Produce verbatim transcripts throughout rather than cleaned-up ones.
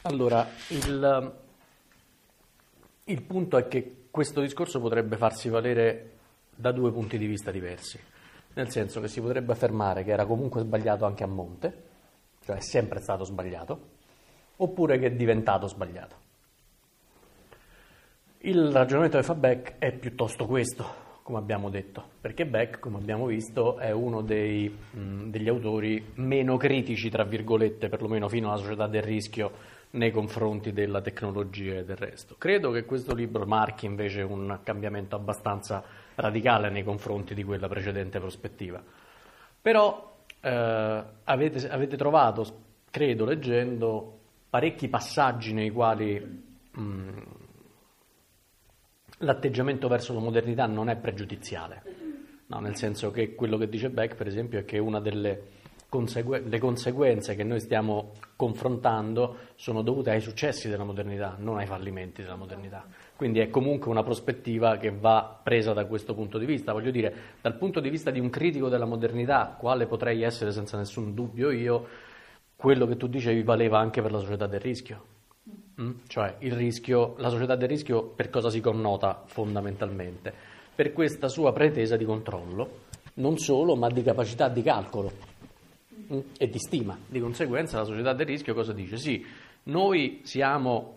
Allora, il, il punto è che questo discorso potrebbe farsi valere da due punti di vista diversi, nel senso che si potrebbe affermare che era comunque sbagliato anche a monte, cioè è sempre stato sbagliato, oppure che è diventato sbagliato. Il ragionamento che fa Beck è piuttosto questo, come abbiamo detto, perché Beck, come abbiamo visto, è uno dei, mh, degli autori meno critici, tra virgolette, perlomeno fino alla società del rischio, nei confronti della tecnologia e del resto. Credo che questo libro marchi invece un cambiamento abbastanza radicale nei confronti di quella precedente prospettiva. Però eh, avete, avete trovato, credo, leggendo, parecchi passaggi nei quali mh, l'atteggiamento verso la modernità non è pregiudiziale, no, nel senso che quello che dice Beck, per esempio, è che una delle consegue- le conseguenze che noi stiamo confrontando sono dovute ai successi della modernità, non ai fallimenti della modernità. Quindi è comunque una prospettiva che va presa da questo punto di vista. Voglio dire, dal punto di vista di un critico della modernità, quale potrei essere senza nessun dubbio io, quello che tu dicevi valeva anche per la società del rischio. Mm? Cioè il rischio, la società del rischio per cosa si connota fondamentalmente? Per questa sua pretesa di controllo, non solo, ma di capacità di calcolo mm? e di stima. Di conseguenza la società del rischio cosa dice? Sì, noi siamo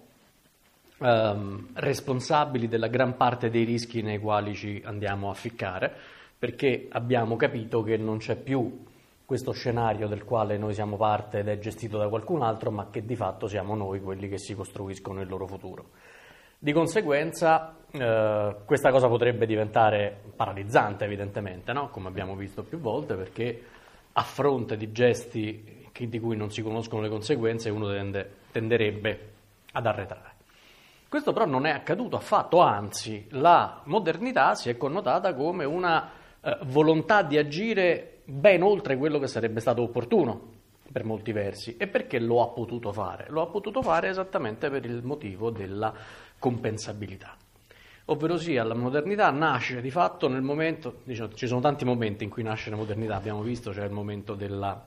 ehm, responsabili della gran parte dei rischi nei quali ci andiamo a ficcare, perché abbiamo capito che non c'è più questo scenario del quale noi siamo parte ed è gestito da qualcun altro, ma che di fatto siamo noi quelli che si costruiscono il loro futuro. Di conseguenza eh, questa cosa potrebbe diventare paralizzante, evidentemente, no? Come abbiamo visto più volte, perché a fronte di gesti che, di cui non si conoscono le conseguenze uno tende, tenderebbe ad arretrare. Questo però non è accaduto affatto, anzi la modernità si è connotata come una eh, volontà di agire ben oltre quello che sarebbe stato opportuno per molti versi. E perché lo ha potuto fare? Lo ha potuto fare esattamente per il motivo della compensabilità. Ovvero sia, la modernità nasce di fatto nel momento, diciamo, ci sono tanti momenti in cui nasce la modernità, abbiamo visto, c'è il momento della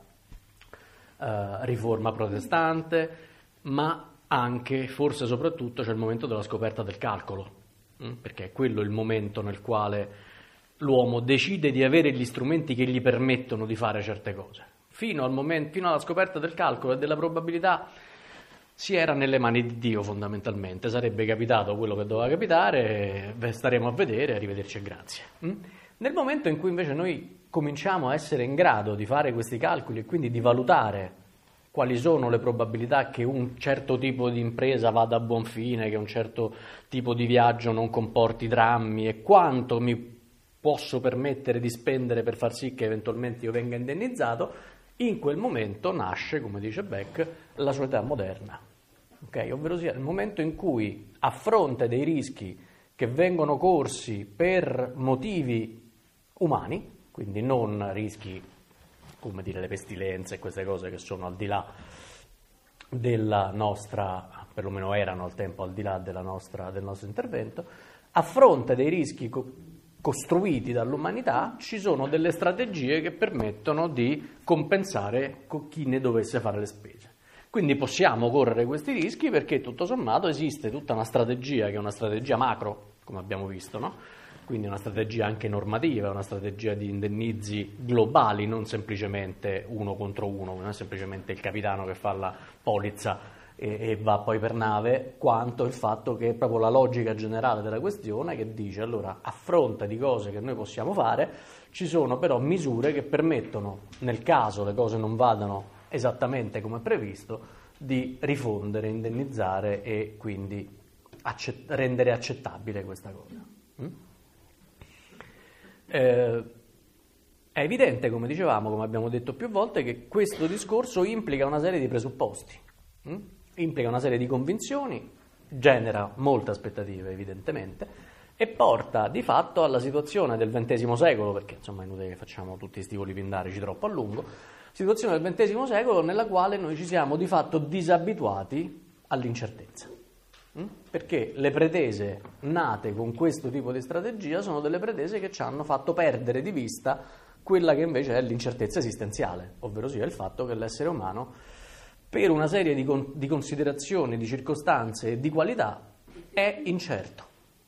eh, riforma protestante, ma anche, forse soprattutto, c'è il momento della scoperta del calcolo, mh? perché è quello il momento nel quale l'uomo decide di avere gli strumenti che gli permettono di fare certe cose. Fino al momento, fino alla scoperta del calcolo e della probabilità si era nelle mani di Dio fondamentalmente. Sarebbe capitato quello che doveva capitare, staremo a vedere, arrivederci e grazie. Nel momento in cui invece noi cominciamo a essere in grado di fare questi calcoli e quindi di valutare quali sono le probabilità che un certo tipo di impresa vada a buon fine, che un certo tipo di viaggio non comporti drammi e quanto mi posso permettere di spendere per far sì che eventualmente io venga indennizzato, in quel momento nasce, come dice Beck, la società moderna. Okay? Ovvero sia il momento in cui, a fronte dei rischi che vengono corsi per motivi umani, quindi non rischi come dire le pestilenze e queste cose che sono al di là della nostra, perlomeno erano al tempo al di là della nostra, del nostro intervento, a fronte dei rischi co- costruiti dall'umanità ci sono delle strategie che permettono di compensare con chi ne dovesse fare le spese. Quindi possiamo correre questi rischi perché tutto sommato esiste tutta una strategia che è una strategia macro, come abbiamo visto, no? Quindi una strategia anche normativa, una strategia di indennizi globali, non semplicemente uno contro uno, non è semplicemente il capitano che fa la polizza e, e va poi per nave, quanto il fatto che è proprio la logica generale della questione che dice allora a fronte di cose che noi possiamo fare ci sono però misure che permettono, nel caso le cose non vadano esattamente come previsto, di rifondere, indennizzare e quindi accett- rendere accettabile questa cosa. Mm? Eh, è evidente, come dicevamo, come abbiamo detto più volte, che questo discorso implica una serie di presupposti, mm? implica una serie di convinzioni, genera molte aspettative evidentemente e porta di fatto alla situazione del ventesimo secolo, perché insomma è inutile che facciamo tutti sti voli pindarici troppo a lungo, situazione del ventesimo secolo nella quale noi ci siamo di fatto disabituati all'incertezza. Perché le pretese nate con questo tipo di strategia sono delle pretese che ci hanno fatto perdere di vista quella che invece è l'incertezza esistenziale, ovvero sia il fatto che l'essere umano per una serie di, con- di considerazioni, di circostanze e di qualità, è incerto.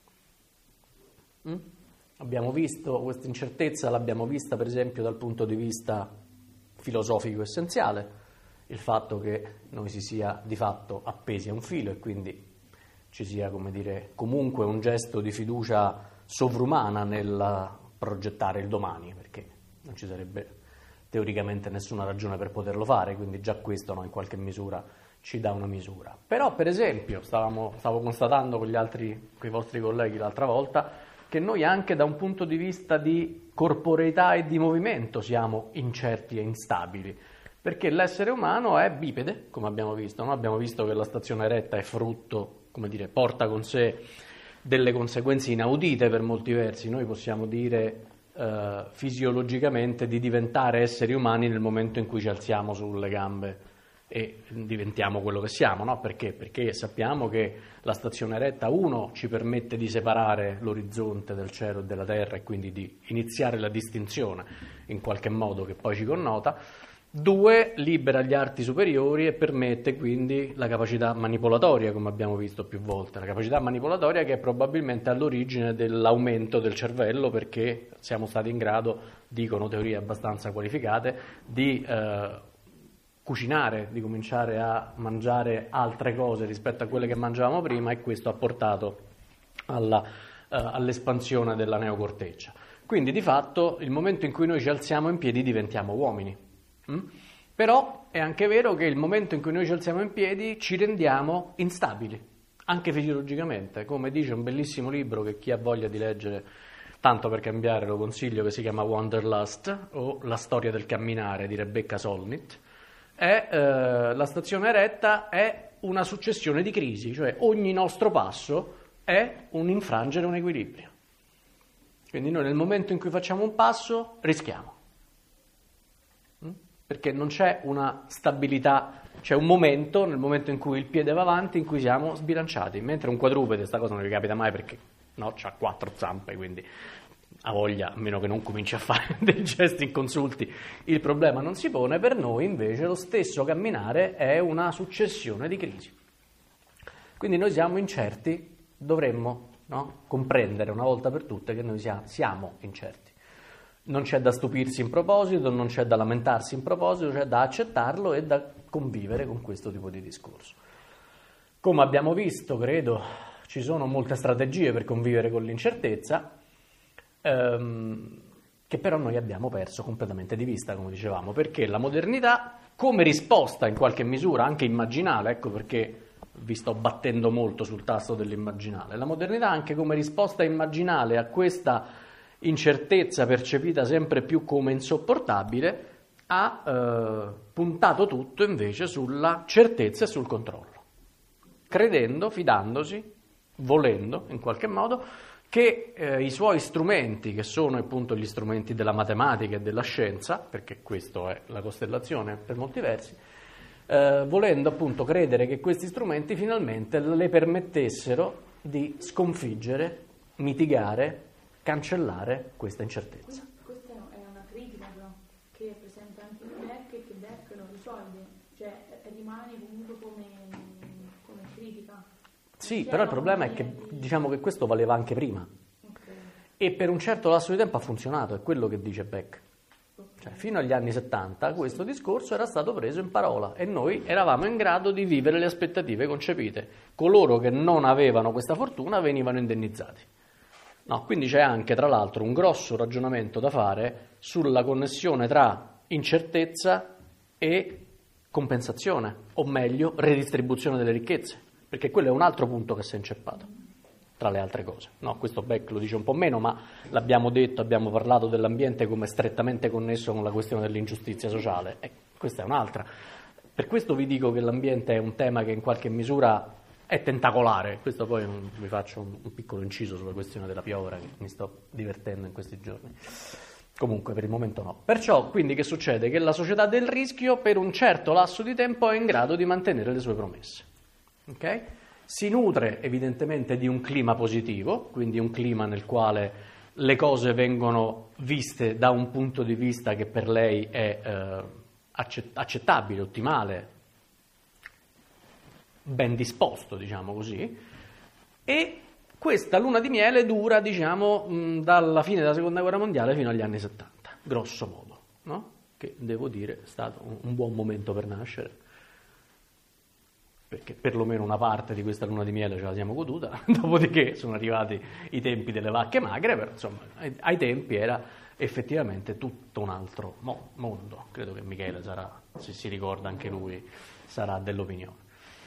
Mm? Abbiamo visto questa incertezza, l'abbiamo vista per esempio dal punto di vista filosofico essenziale, il fatto che noi si sia di fatto appesi a un filo e quindi ci sia, come dire, comunque un gesto di fiducia sovrumana nel progettare il domani, perché non ci sarebbe teoricamente nessuna ragione per poterlo fare, quindi già questo, no, in qualche misura ci dà una misura. Però per esempio stavamo, stavo constatando con gli altri, con i vostri colleghi l'altra volta, che noi anche da un punto di vista di corporeità e di movimento siamo incerti e instabili, perché l'essere umano è bipede, come abbiamo visto, no? Abbiamo visto che la stazione eretta è frutto, come dire, porta con sé delle conseguenze inaudite per molti versi. Noi possiamo dire eh, fisiologicamente di diventare esseri umani nel momento in cui ci alziamo sulle gambe e diventiamo quello che siamo, no? Perché? Perché sappiamo che la stazione eretta, uno, ci permette di separare l'orizzonte del cielo e della terra e quindi di iniziare la distinzione in qualche modo che poi ci connota. Due, libera gli arti superiori e permette quindi la capacità manipolatoria, come abbiamo visto più volte, la capacità manipolatoria che è probabilmente all'origine dell'aumento del cervello, perché siamo stati in grado, dicono teorie abbastanza qualificate, di eh, cucinare, di cominciare a mangiare altre cose rispetto a quelle che mangiavamo prima, e questo ha portato alla, eh, all'espansione della neocorteccia. Quindi di fatto il momento in cui noi ci alziamo in piedi diventiamo uomini. Mm? Però è anche vero che il momento in cui noi ci alziamo in piedi ci rendiamo instabili, anche fisiologicamente, come dice un bellissimo libro che chi ha voglia di leggere, tanto per cambiare lo consiglio, che si chiama Wanderlust o La storia del camminare di Rebecca Solnit. È, eh, la stazione eretta è una successione di crisi, cioè ogni nostro passo è un infrangere un equilibrio. Quindi noi nel momento in cui facciamo un passo rischiamo. Perché non c'è una stabilità, c'è un momento, nel momento in cui il piede va avanti, in cui siamo sbilanciati, mentre un quadrupede, questa cosa non vi capita mai perché no, c'ha quattro zampe, quindi ha voglia, a meno che non cominci a fare dei gesti inconsulti, il problema non si pone. Per noi invece lo stesso camminare è una successione di crisi. Quindi noi siamo incerti, dovremmo, no, comprendere una volta per tutte che noi siamo, siamo incerti. Non c'è da stupirsi in proposito, non c'è da lamentarsi in proposito, c'è da accettarlo e da convivere con questo tipo di discorso. Come abbiamo visto, credo, ci sono molte strategie per convivere con l'incertezza, ehm, che però noi abbiamo perso completamente di vista, come dicevamo, perché la modernità, come risposta in qualche misura anche immaginale, ecco perché vi sto battendo molto sul tasto dell'immaginale, la modernità anche come risposta immaginale a questa incertezza percepita sempre più come insopportabile, ha eh, puntato tutto invece sulla certezza e sul controllo, credendo, fidandosi, volendo in qualche modo che eh, i suoi strumenti, che sono appunto gli strumenti della matematica e della scienza, perché questa è la costellazione per molti versi, eh, volendo appunto credere che questi strumenti finalmente le permettessero di sconfiggere, mitigare, cancellare questa incertezza. Questa è una critica però, che è presente anche in Beck e che Beck non risolve, cioè rimane comunque come, come critica. Sì, però il problema è che diciamo che questo valeva anche prima. Okay. E per un certo lasso di tempo ha funzionato, è quello che dice Beck. Okay. Cioè, fino agli anni settanta questo discorso era stato preso in parola e noi eravamo in grado di vivere le aspettative concepite. Coloro che non avevano questa fortuna venivano indennizzati. No, quindi c'è anche, tra l'altro, un grosso ragionamento da fare sulla connessione tra incertezza e compensazione, o meglio, redistribuzione delle ricchezze, perché quello è un altro punto che si è inceppato, tra le altre cose. No, questo Beck lo dice un po' meno, ma l'abbiamo detto, abbiamo parlato dell'ambiente come strettamente connesso con la questione dell'ingiustizia sociale, e questa è un'altra. Per questo vi dico che l'ambiente è un tema che in qualche misura è tentacolare. Questo poi vi faccio un, un piccolo inciso sulla questione della piovra, che mi sto divertendo in questi giorni. Comunque per il momento no. Perciò quindi che succede? Che la società del rischio per un certo lasso di tempo è in grado di mantenere le sue promesse. Okay? Si nutre evidentemente di un clima positivo, quindi un clima nel quale le cose vengono viste da un punto di vista che per lei è eh, accettabile, ottimale, ben disposto, diciamo così, e questa luna di miele dura, diciamo, mh, dalla fine della seconda guerra mondiale fino agli anni settanta, grosso modo, no? Che devo dire è stato un, un buon momento per nascere, perché perlomeno una parte di questa luna di miele ce la siamo goduta, dopodiché sono arrivati i tempi delle vacche magre, però insomma ai, ai tempi era effettivamente tutto un altro mo- mondo. Credo che Michele sarà, se si ricorda anche lui, sarà dell'opinione.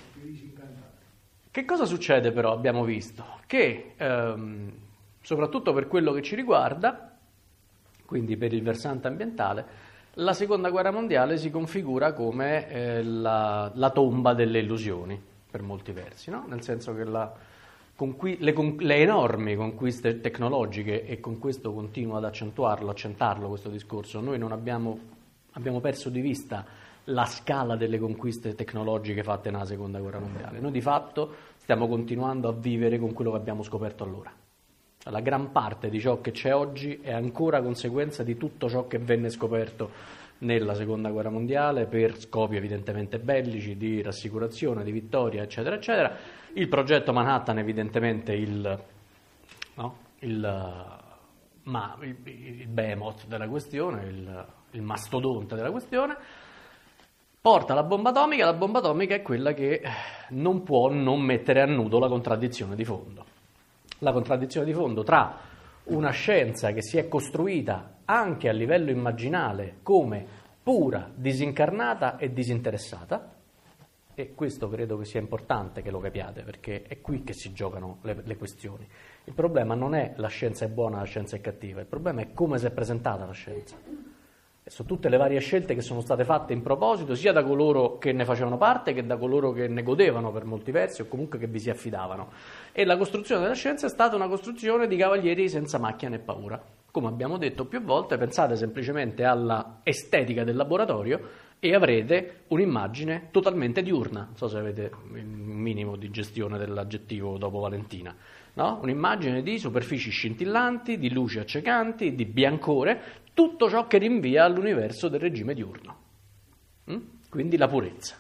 Che cosa succede però? Abbiamo visto che ehm, soprattutto per quello che ci riguarda, quindi per il versante ambientale, la seconda guerra mondiale si configura come eh, la, la tomba delle illusioni, per molti versi, no? Nel senso che la, conqui- le, con- le enormi conquiste tecnologiche, e con questo continuo ad accentuarlo, accentarlo questo discorso, noi non abbiamo, abbiamo perso di vista la scala delle conquiste tecnologiche fatte nella seconda guerra mondiale. Noi di fatto stiamo continuando a vivere con quello che abbiamo scoperto allora. La gran parte di ciò che c'è oggi è ancora conseguenza di tutto ciò che venne scoperto nella seconda guerra mondiale per scopi evidentemente bellici, di rassicurazione, di vittoria, eccetera, eccetera. Il progetto Manhattan evidentemente il, no? il, ma, il, il behemoth della questione, il, il mastodonte della questione, porta la bomba atomica. La bomba atomica è quella che non può non mettere a nudo la contraddizione di fondo. La contraddizione di fondo tra una scienza che si è costruita anche a livello immaginale come pura, disincarnata e disinteressata, e questo credo che sia importante che lo capiate, perché è qui che si giocano le, le questioni. Il problema non è la scienza è buona, la scienza è cattiva, il problema è come si è presentata la scienza. E sono tutte le varie scelte che sono state fatte in proposito, sia da coloro che ne facevano parte che da coloro che ne godevano per molti versi o comunque che vi si affidavano. E la costruzione della scienza è stata una costruzione di cavalieri senza macchia né paura. Come abbiamo detto più volte, pensate semplicemente alla estetica del laboratorio e avrete un'immagine totalmente diurna. Non so se avete il minimo di gestione dell'aggettivo dopo Valentina. No? Un'immagine di superfici scintillanti, di luci accecanti, di biancore, tutto ciò che rinvia all'universo del regime diurno. Mm? Quindi la purezza.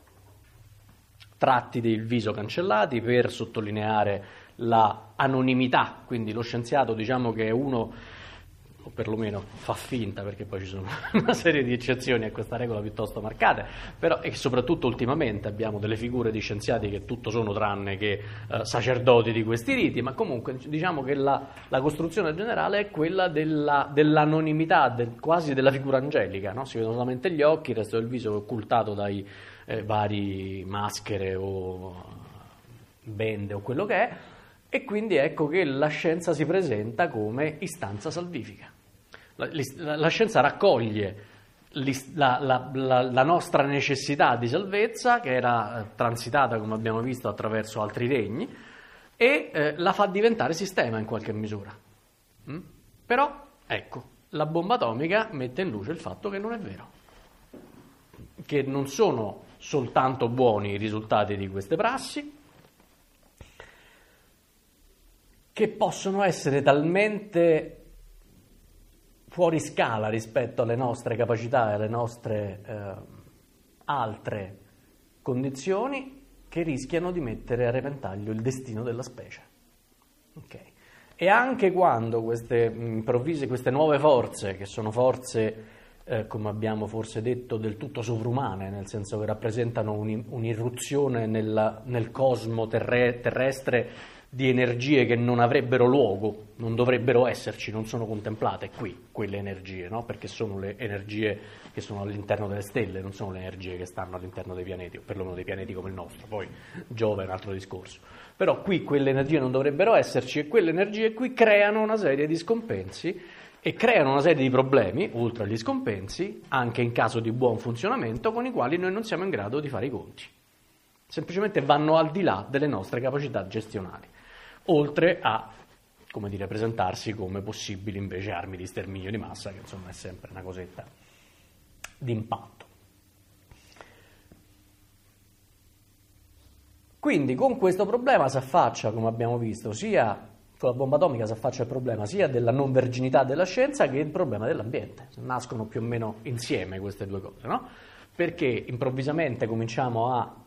Tratti del viso cancellati per sottolineare la anonimità, quindi lo scienziato diciamo che è uno, o perlomeno fa finta, perché poi ci sono una serie di eccezioni a questa regola piuttosto marcate, però e soprattutto ultimamente abbiamo delle figure di scienziati che tutto sono tranne che eh, sacerdoti di questi riti, ma comunque diciamo che la, la costruzione generale è quella della, dell'anonimità, del, quasi della figura angelica, no? Si vedono solamente gli occhi, il resto del viso è occultato dai eh, vari maschere o bende o quello che è, e quindi ecco che la scienza si presenta come istanza salvifica. La, la, la scienza raccoglie la, la, la, la nostra necessità di salvezza, che era eh, transitata, come abbiamo visto, attraverso altri regni, e eh, la fa diventare sistema in qualche misura. Mm? Però, ecco, la bomba atomica mette in luce il fatto che non è vero, che non sono soltanto buoni i risultati di queste prassi, che possono essere talmente fuori scala rispetto alle nostre capacità e alle nostre eh, altre condizioni, che rischiano di mettere a repentaglio il destino della specie. Okay. E anche quando queste improvvise, queste nuove forze, che sono forze, eh, come abbiamo forse detto, del tutto sovrumane, nel senso che rappresentano un, un'irruzione nella, nel cosmo terre, terrestre di energie che non avrebbero luogo, non dovrebbero esserci, non sono contemplate qui, quelle energie, no? Perché sono le energie che sono all'interno delle stelle, non sono le energie che stanno all'interno dei pianeti, o perlomeno dei pianeti come il nostro, poi Giove è un altro discorso. Però qui quelle energie non dovrebbero esserci, e quelle energie qui creano una serie di scompensi e creano una serie di problemi, oltre agli scompensi, anche in caso di buon funzionamento, con i quali noi non siamo in grado di fare i conti. Semplicemente vanno al di là delle nostre capacità gestionali, oltre a, come dire, presentarsi come possibili invece armi di sterminio di massa, che insomma è sempre una cosetta d'impatto. Quindi con questo problema si affaccia, come abbiamo visto, sia con la bomba atomica si affaccia il problema sia della non verginità della scienza che il problema dell'ambiente. Nascono più o meno insieme queste due cose, no? Perché improvvisamente cominciamo a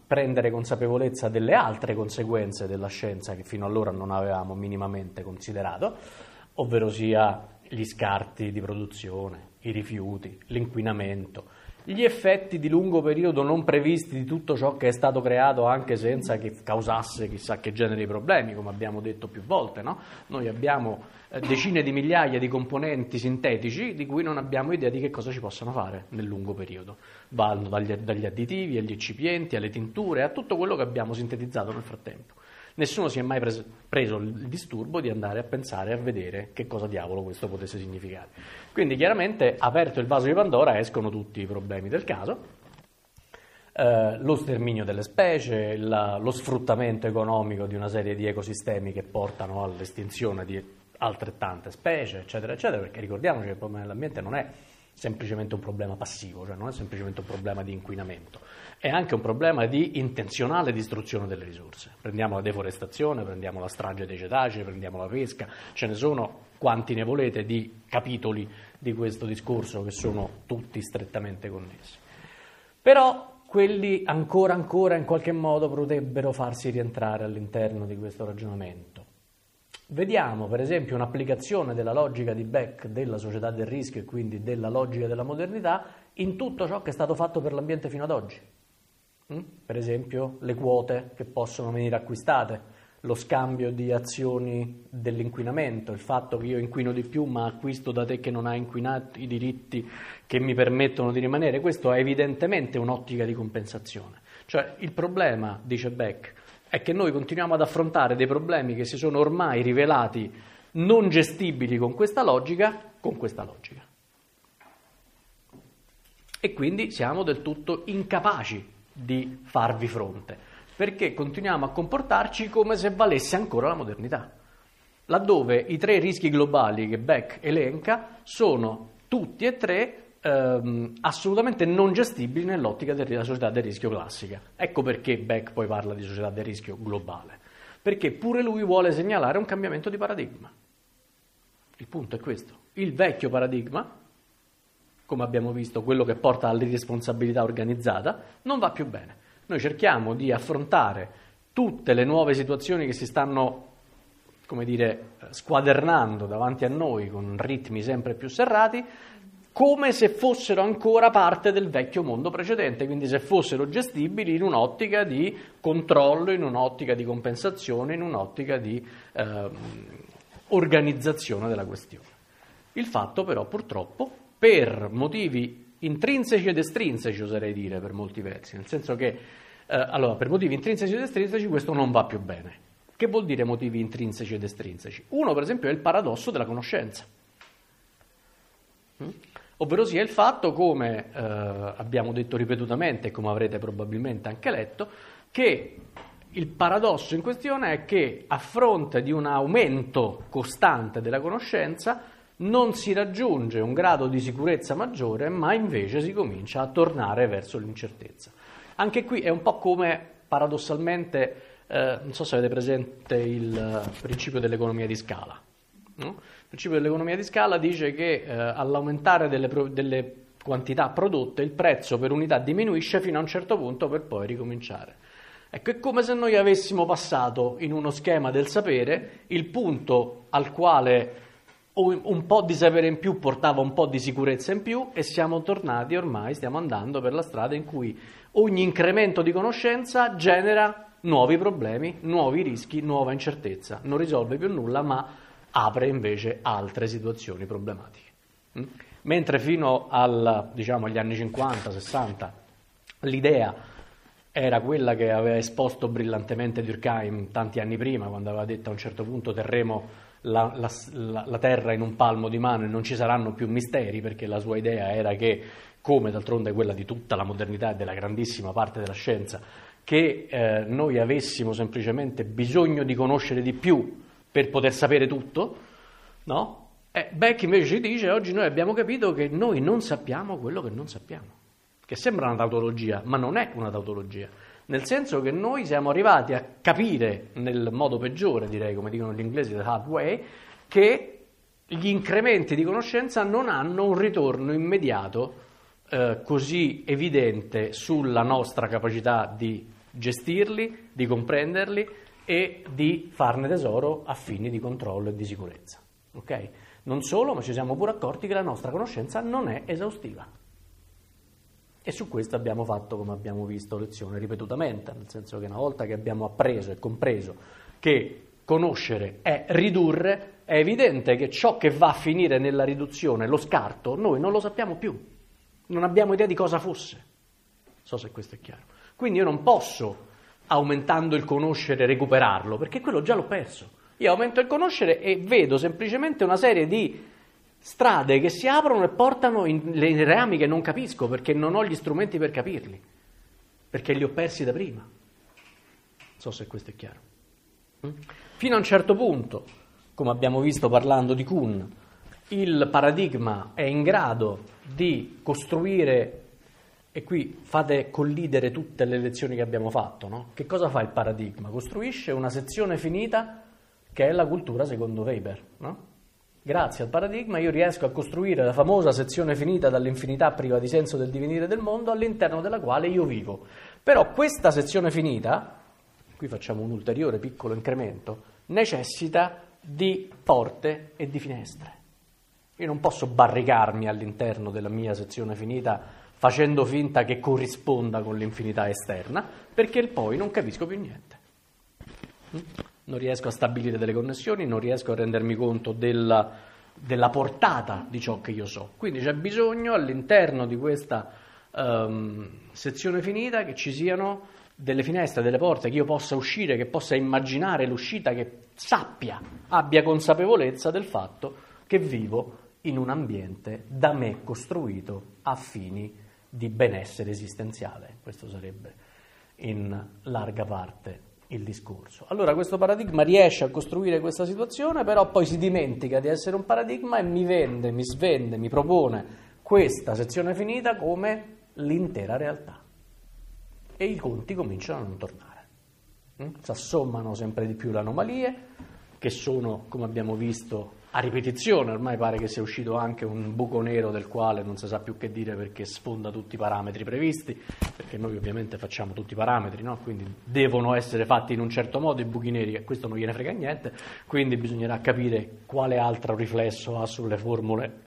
prendere consapevolezza delle altre conseguenze della scienza che fino allora non avevamo minimamente considerato, ovvero sia gli scarti di produzione, i rifiuti, l'inquinamento, gli effetti di lungo periodo non previsti di tutto ciò che è stato creato anche senza che causasse chissà che genere di problemi, come abbiamo detto più volte, no? Noi abbiamo eh, decine di migliaia di componenti sintetici di cui non abbiamo idea di che cosa ci possano fare nel lungo periodo. Vanno dagli, dagli additivi agli eccipienti, alle tinture, a tutto quello che abbiamo sintetizzato nel frattempo. Nessuno si è mai preso, preso il disturbo di andare a pensare e a vedere che cosa diavolo questo potesse significare. Quindi chiaramente, aperto il vaso di Pandora, escono tutti i problemi del caso, eh, lo sterminio delle specie, la, lo sfruttamento economico di una serie di ecosistemi che portano all'estinzione di altrettante specie, eccetera, eccetera, perché ricordiamoci che il problema dell'ambiente non è semplicemente un problema passivo, cioè non è semplicemente un problema di inquinamento, è anche un problema di intenzionale distruzione delle risorse. Prendiamo la deforestazione, prendiamo la strage dei cetacei, prendiamo la pesca, ce ne sono quanti ne volete di capitoli di questo discorso che sono tutti strettamente connessi. Però quelli ancora ancora in qualche modo potrebbero farsi rientrare all'interno di questo ragionamento. Vediamo per esempio un'applicazione della logica di Beck della società del rischio e quindi della logica della modernità in tutto ciò che è stato fatto per l'ambiente fino ad oggi. Mm? Per esempio le quote che possono venire acquistate, lo scambio di azioni dell'inquinamento, il fatto che io inquino di più ma acquisto da te che non ha inquinato i diritti che mi permettono di rimanere. Questo è evidentemente un'ottica di compensazione. Cioè il problema, dice Beck, è che noi continuiamo ad affrontare dei problemi che si sono ormai rivelati non gestibili con questa logica, con questa logica. E quindi siamo del tutto incapaci di farvi fronte, perché continuiamo a comportarci come se valesse ancora la modernità, laddove i tre rischi globali che Beck elenca sono tutti e tre Ehm, assolutamente non gestibili nell'ottica della società del rischio classica. Ecco perché Beck poi parla di società del rischio globale, perché pure lui vuole segnalare un cambiamento di paradigma. Il punto è questo: il vecchio paradigma, come abbiamo visto, quello che porta all'irresponsabilità organizzata, non va più bene. Noi cerchiamo di affrontare tutte le nuove situazioni che si stanno, come dire, squadernando davanti a noi con ritmi sempre più serrati, come se fossero ancora parte del vecchio mondo precedente, quindi se fossero gestibili in un'ottica di controllo, in un'ottica di compensazione, in un'ottica di eh, organizzazione della questione. Il fatto però purtroppo, per motivi intrinseci ed estrinseci, oserei dire per molti versi, nel senso che eh, allora, per motivi intrinseci ed estrinseci questo non va più bene. Che vuol dire motivi intrinseci ed estrinseci? Uno, per esempio, è il paradosso della conoscenza. Mm? Ovvero sia il fatto, come eh, abbiamo detto ripetutamente e come avrete probabilmente anche letto, che il paradosso in questione è che a fronte di un aumento costante della conoscenza non si raggiunge un grado di sicurezza maggiore, ma invece si comincia a tornare verso l'incertezza. Anche qui è un po' come, paradossalmente, eh, non so se avete presente il principio dell'economia di scala, no? Il principio dell'economia di scala dice che eh, all'aumentare delle, pro- delle quantità prodotte il prezzo per unità diminuisce fino a un certo punto per poi ricominciare. Ecco, è come se noi avessimo passato in uno schema del sapere il punto al quale un po' di sapere in più portava un po' di sicurezza in più e siamo tornati ormai, stiamo andando per la strada in cui ogni incremento di conoscenza genera nuovi problemi, nuovi rischi, nuova incertezza, non risolve più nulla ma apre invece altre situazioni problematiche. Mentre fino al, diciamo, agli anni cinquanta sessanta l'idea era quella che aveva esposto brillantemente Durkheim tanti anni prima, quando aveva detto a un certo punto terremo la, la, la, la terra in un palmo di mano e non ci saranno più misteri, perché la sua idea era che, come d'altronde quella di tutta la modernità e della grandissima parte della scienza, che eh, noi avessimo semplicemente bisogno di conoscere di più per poter sapere tutto, no? Eh, Beck invece ci dice oggi noi abbiamo capito che noi non sappiamo quello che non sappiamo, che sembra una tautologia, ma non è una tautologia, nel senso che noi siamo arrivati a capire nel modo peggiore, direi, come dicono gli inglesi, the hard way, che gli incrementi di conoscenza non hanno un ritorno immediato eh, così evidente sulla nostra capacità di gestirli, di comprenderli e di farne tesoro a fini di controllo e di sicurezza. Ok? Non solo, ma ci siamo pure accorti che la nostra conoscenza non è esaustiva. E su questo abbiamo fatto, come abbiamo visto, lezione ripetutamente, nel senso che una volta che abbiamo appreso e compreso che conoscere è ridurre, è evidente che ciò che va a finire nella riduzione, lo scarto, noi non lo sappiamo più, non abbiamo idea di cosa fosse. Non so se questo è chiaro. Quindi io non posso, aumentando il conoscere, recuperarlo, perché quello già l'ho perso. Io aumento il conoscere e vedo semplicemente una serie di strade che si aprono e portano in le reami che non capisco, perché non ho gli strumenti per capirli, perché li ho persi da prima. Non so se questo è chiaro. Fino a un certo punto, come abbiamo visto parlando di Kuhn, il paradigma è in grado di costruire, e qui fate collidere tutte le lezioni che abbiamo fatto, no? Che cosa fa il paradigma? Costruisce una sezione finita che è la cultura secondo Weber, no? Grazie al paradigma io riesco a costruire la famosa sezione finita dall'infinità priva di senso del divenire del mondo, all'interno della quale io vivo. Però questa sezione finita, qui facciamo un ulteriore piccolo incremento, necessita di porte e di finestre. Io non posso barricarmi all'interno della mia sezione finita facendo finta che corrisponda con l'infinità esterna, perché poi non capisco più niente. Non riesco a stabilire delle connessioni, non riesco a rendermi conto della, della portata di ciò che io so. Quindi c'è bisogno all'interno di questa um, sezione finita che ci siano delle finestre, delle porte, che io possa uscire, che possa immaginare l'uscita, che sappia, abbia consapevolezza del fatto che vivo in un ambiente da me costruito a fini di benessere esistenziale. Questo sarebbe in larga parte il discorso. Allora questo paradigma riesce a costruire questa situazione, però poi si dimentica di essere un paradigma e mi vende, mi svende, mi propone questa sezione finita come l'intera realtà. E i conti cominciano a non tornare. Si assommano sempre di più le anomalie, che sono, come abbiamo visto, a ripetizione. Ormai pare che sia uscito anche un buco nero del quale non si sa più che dire perché sfonda tutti i parametri previsti, perché noi ovviamente facciamo tutti i parametri, no? Quindi devono essere fatti in un certo modo i buchi neri, e questo non gliene frega niente, quindi bisognerà capire quale altro riflesso ha sulle formule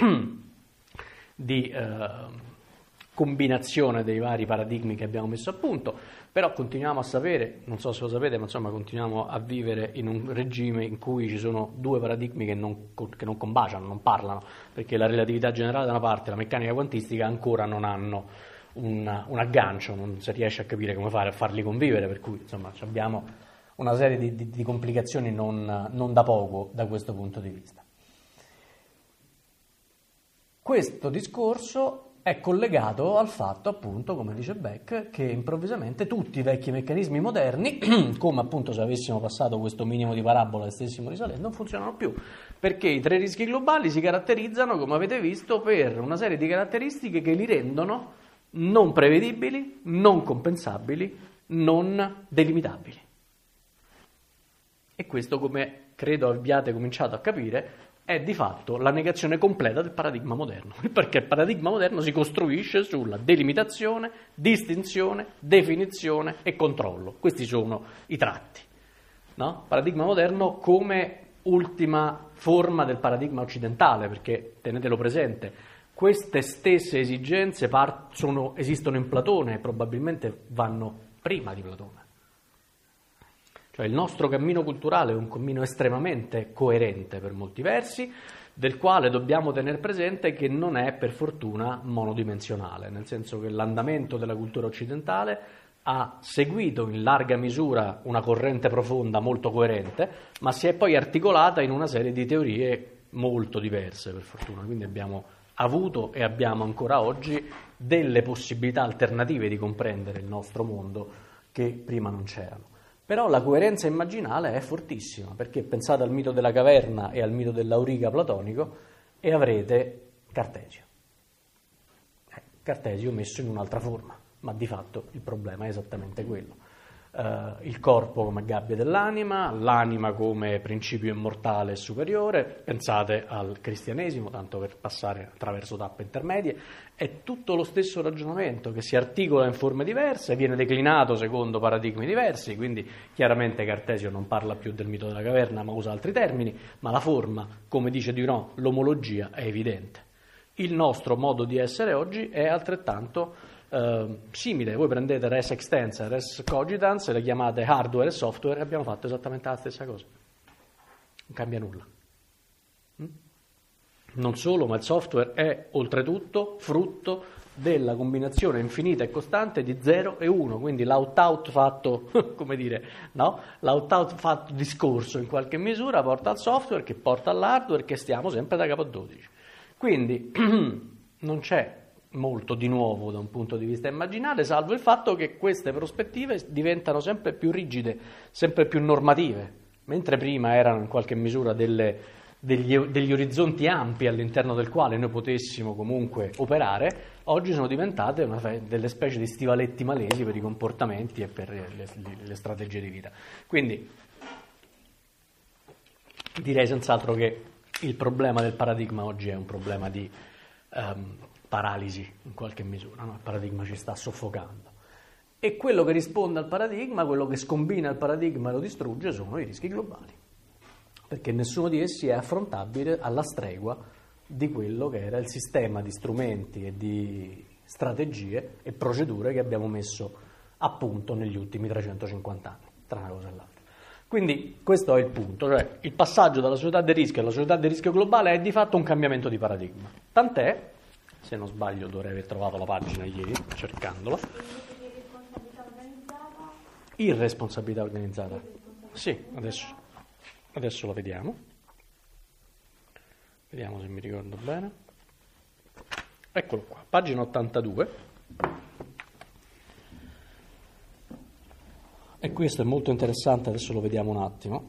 di eh, combinazione dei vari paradigmi che abbiamo messo a punto. Però continuiamo a sapere, non so se lo sapete, ma insomma continuiamo a vivere in un regime in cui ci sono due paradigmi che non, che non combaciano, non parlano, perché la relatività generale da una parte e la meccanica quantistica ancora non hanno un, un aggancio, non si riesce a capire come fare a farli convivere, per cui insomma abbiamo una serie di, di, di complicazioni non, non da poco da questo punto di vista. Questo discorso è collegato al fatto, appunto, come dice Beck, che improvvisamente tutti i vecchi meccanismi moderni, come appunto se avessimo passato questo minimo di parabola e stessimo risalendo, non funzionano più, perché i tre rischi globali si caratterizzano, come avete visto, per una serie di caratteristiche che li rendono non prevedibili, non compensabili, non delimitabili. E questo, come credo abbiate cominciato a capire, è di fatto la negazione completa del paradigma moderno, perché il paradigma moderno si costruisce sulla delimitazione, distinzione, definizione e controllo. Questi sono i tratti, no? Paradigma moderno come ultima forma del paradigma occidentale, perché tenetelo presente, queste stesse esigenze part- sono, esistono in Platone e probabilmente vanno prima di Platone. Cioè il nostro cammino culturale è un cammino estremamente coerente per molti versi, del quale dobbiamo tenere presente che non è per fortuna monodimensionale, nel senso che l'andamento della cultura occidentale ha seguito in larga misura una corrente profonda molto coerente, ma si è poi articolata in una serie di teorie molto diverse per fortuna, quindi abbiamo avuto e abbiamo ancora oggi delle possibilità alternative di comprendere il nostro mondo che prima non c'erano. Però la coerenza immaginale è fortissima, perché pensate al mito della caverna e al mito dell'auriga platonico e avrete Cartesio. Eh, Cartesio messo in un'altra forma, ma di fatto il problema è esattamente quello. Uh, il corpo come gabbia dell'anima, l'anima come principio immortale e superiore. Pensate al cristianesimo, tanto per passare attraverso tappe intermedie, è tutto lo stesso ragionamento che si articola in forme diverse, viene declinato secondo paradigmi diversi, quindi chiaramente Cartesio non parla più del mito della caverna ma usa altri termini, ma la forma, come dice Duron, l'omologia è evidente. Il nostro modo di essere oggi è altrettanto Uh, simile. Voi prendete res extensa, res cogitans, le chiamate hardware e software e abbiamo fatto esattamente la stessa cosa, non cambia nulla. mm? Non solo, ma il software è oltretutto frutto della combinazione infinita e costante di zero e uno, quindi l'out-out fatto, come dire, no? L'out-out fatto discorso in qualche misura porta al software che porta all'hardware, che stiamo sempre da capo dodici. Quindi non c'è molto di nuovo da un punto di vista immaginale, salvo il fatto che queste prospettive diventano sempre più rigide, sempre più normative, mentre prima erano in qualche misura delle, degli, degli orizzonti ampi all'interno del quale noi potessimo comunque operare, oggi sono diventate una, delle specie di stivaletti malesi per i comportamenti e per le, le, le strategie di vita. Quindi direi senz'altro che il problema del paradigma oggi è un problema di um, paralisi in qualche misura, no? Il paradigma ci sta soffocando e quello che risponde al paradigma, quello che scombina il paradigma e lo distrugge sono i rischi globali, perché nessuno di essi è affrontabile alla stregua di quello che era il sistema di strumenti e di strategie e procedure che abbiamo messo a punto negli ultimi trecentocinquanta anni, tra una cosa e l'altra. Quindi questo è il punto, cioè il passaggio dalla società del rischio alla società del rischio globale è di fatto un cambiamento di paradigma, tant'è, se non sbaglio dovrei aver trovato la pagina ieri cercandola. Irresponsabilità organizzata. Sì, adesso, adesso lo vediamo. Vediamo se mi ricordo bene. Eccolo qua, pagina ottantadue. E questo è molto interessante, adesso lo vediamo un attimo.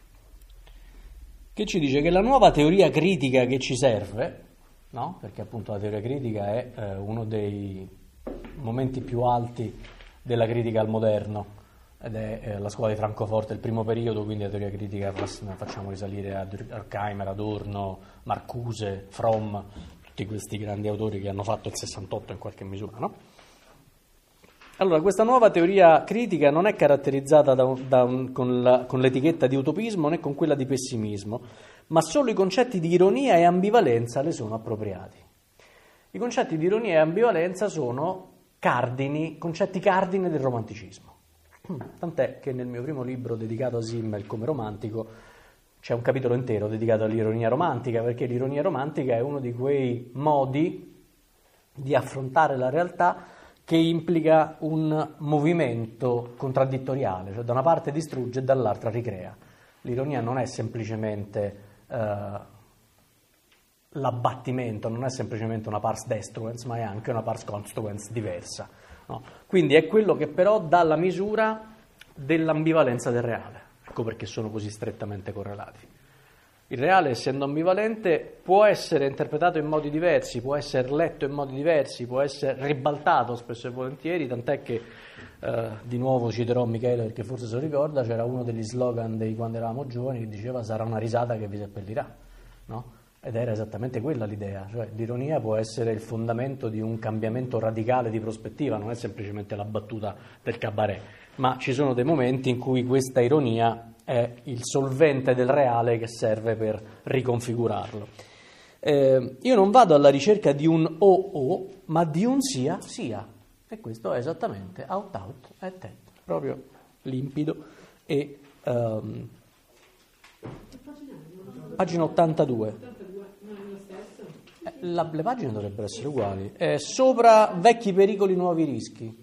Che ci dice che la nuova teoria critica che ci serve, no? Perché appunto la teoria critica è eh, uno dei momenti più alti della critica al moderno ed è eh, la scuola di Francoforte, il primo periodo, quindi la teoria critica facciamo risalire a Durkheim, Adorno, Marcuse, Fromm, tutti questi grandi autori che hanno fatto il sessantotto in qualche misura, no? Allora, questa nuova teoria critica non è caratterizzata da un, da un, con, la, con l'etichetta di utopismo né con quella di pessimismo, ma solo i concetti di ironia e ambivalenza le sono appropriati. I concetti di ironia e ambivalenza sono cardini, concetti cardine del romanticismo. Tant'è che nel mio primo libro dedicato a Simmel come romantico c'è un capitolo intero dedicato all'ironia romantica, perché l'ironia romantica è uno di quei modi di affrontare la realtà che implica un movimento contraddittoriale, cioè da una parte distrugge e dall'altra ricrea. L'ironia non è semplicemente Uh, l'abbattimento, non è semplicemente una pars destruens, ma è anche una pars construens diversa, no? Quindi è quello che però dà la misura dell'ambivalenza del reale, ecco perché sono così strettamente correlati. Il reale, essendo ambivalente, può essere interpretato in modi diversi, può essere letto in modi diversi, può essere ribaltato spesso e volentieri, tant'è che Uh, di nuovo citerò Michele perché forse se lo ricorda, c'era uno degli slogan di quando eravamo giovani che diceva sarà una risata che vi seppellirà, no? Ed era esattamente quella l'idea, cioè l'ironia può essere il fondamento di un cambiamento radicale di prospettiva, non è semplicemente la battuta del cabaret, ma ci sono dei momenti in cui questa ironia è il solvente del reale che serve per riconfigurarlo. Eh, io non vado alla ricerca di un o o, ma di un sia sia. E questo è esattamente out out e tet, proprio limpido e um, pagina ottantadue. Eh, la, le pagine dovrebbero essere uguali. Eh, sopra vecchi pericoli, nuovi rischi.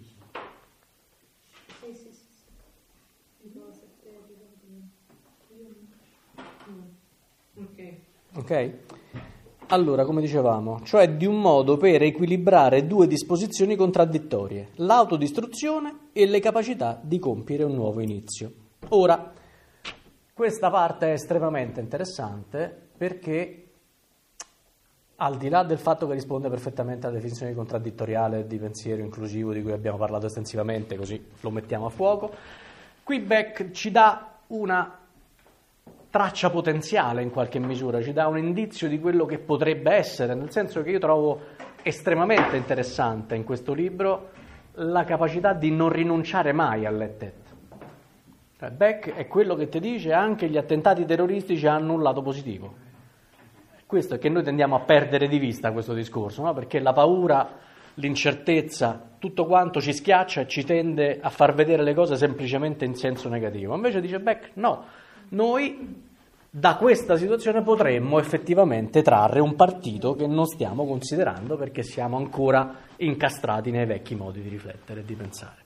Ok? Allora, come dicevamo, cioè di un modo per equilibrare due disposizioni contraddittorie, l'autodistruzione e le capacità di compiere un nuovo inizio. Ora, questa parte è estremamente interessante perché, al di là del fatto che risponde perfettamente alla definizione di contraddittoriale di pensiero inclusivo di cui abbiamo parlato estensivamente, così lo mettiamo a fuoco, Qui Beck ci dà una traccia potenziale in qualche misura, ci dà un indizio di quello che potrebbe essere, nel senso che io trovo estremamente interessante in questo libro la capacità di non rinunciare mai all'ettet. Beck è quello che ti dice anche gli attentati terroristici hanno un lato positivo. Questo è che noi tendiamo a perdere di vista questo discorso, no? Perché la paura, l'incertezza, tutto quanto ci schiaccia e ci tende a far vedere le cose semplicemente in senso negativo. Invece dice Beck, no, noi da questa situazione potremmo effettivamente trarre un partito che non stiamo considerando perché siamo ancora incastrati nei vecchi modi di riflettere e di pensare.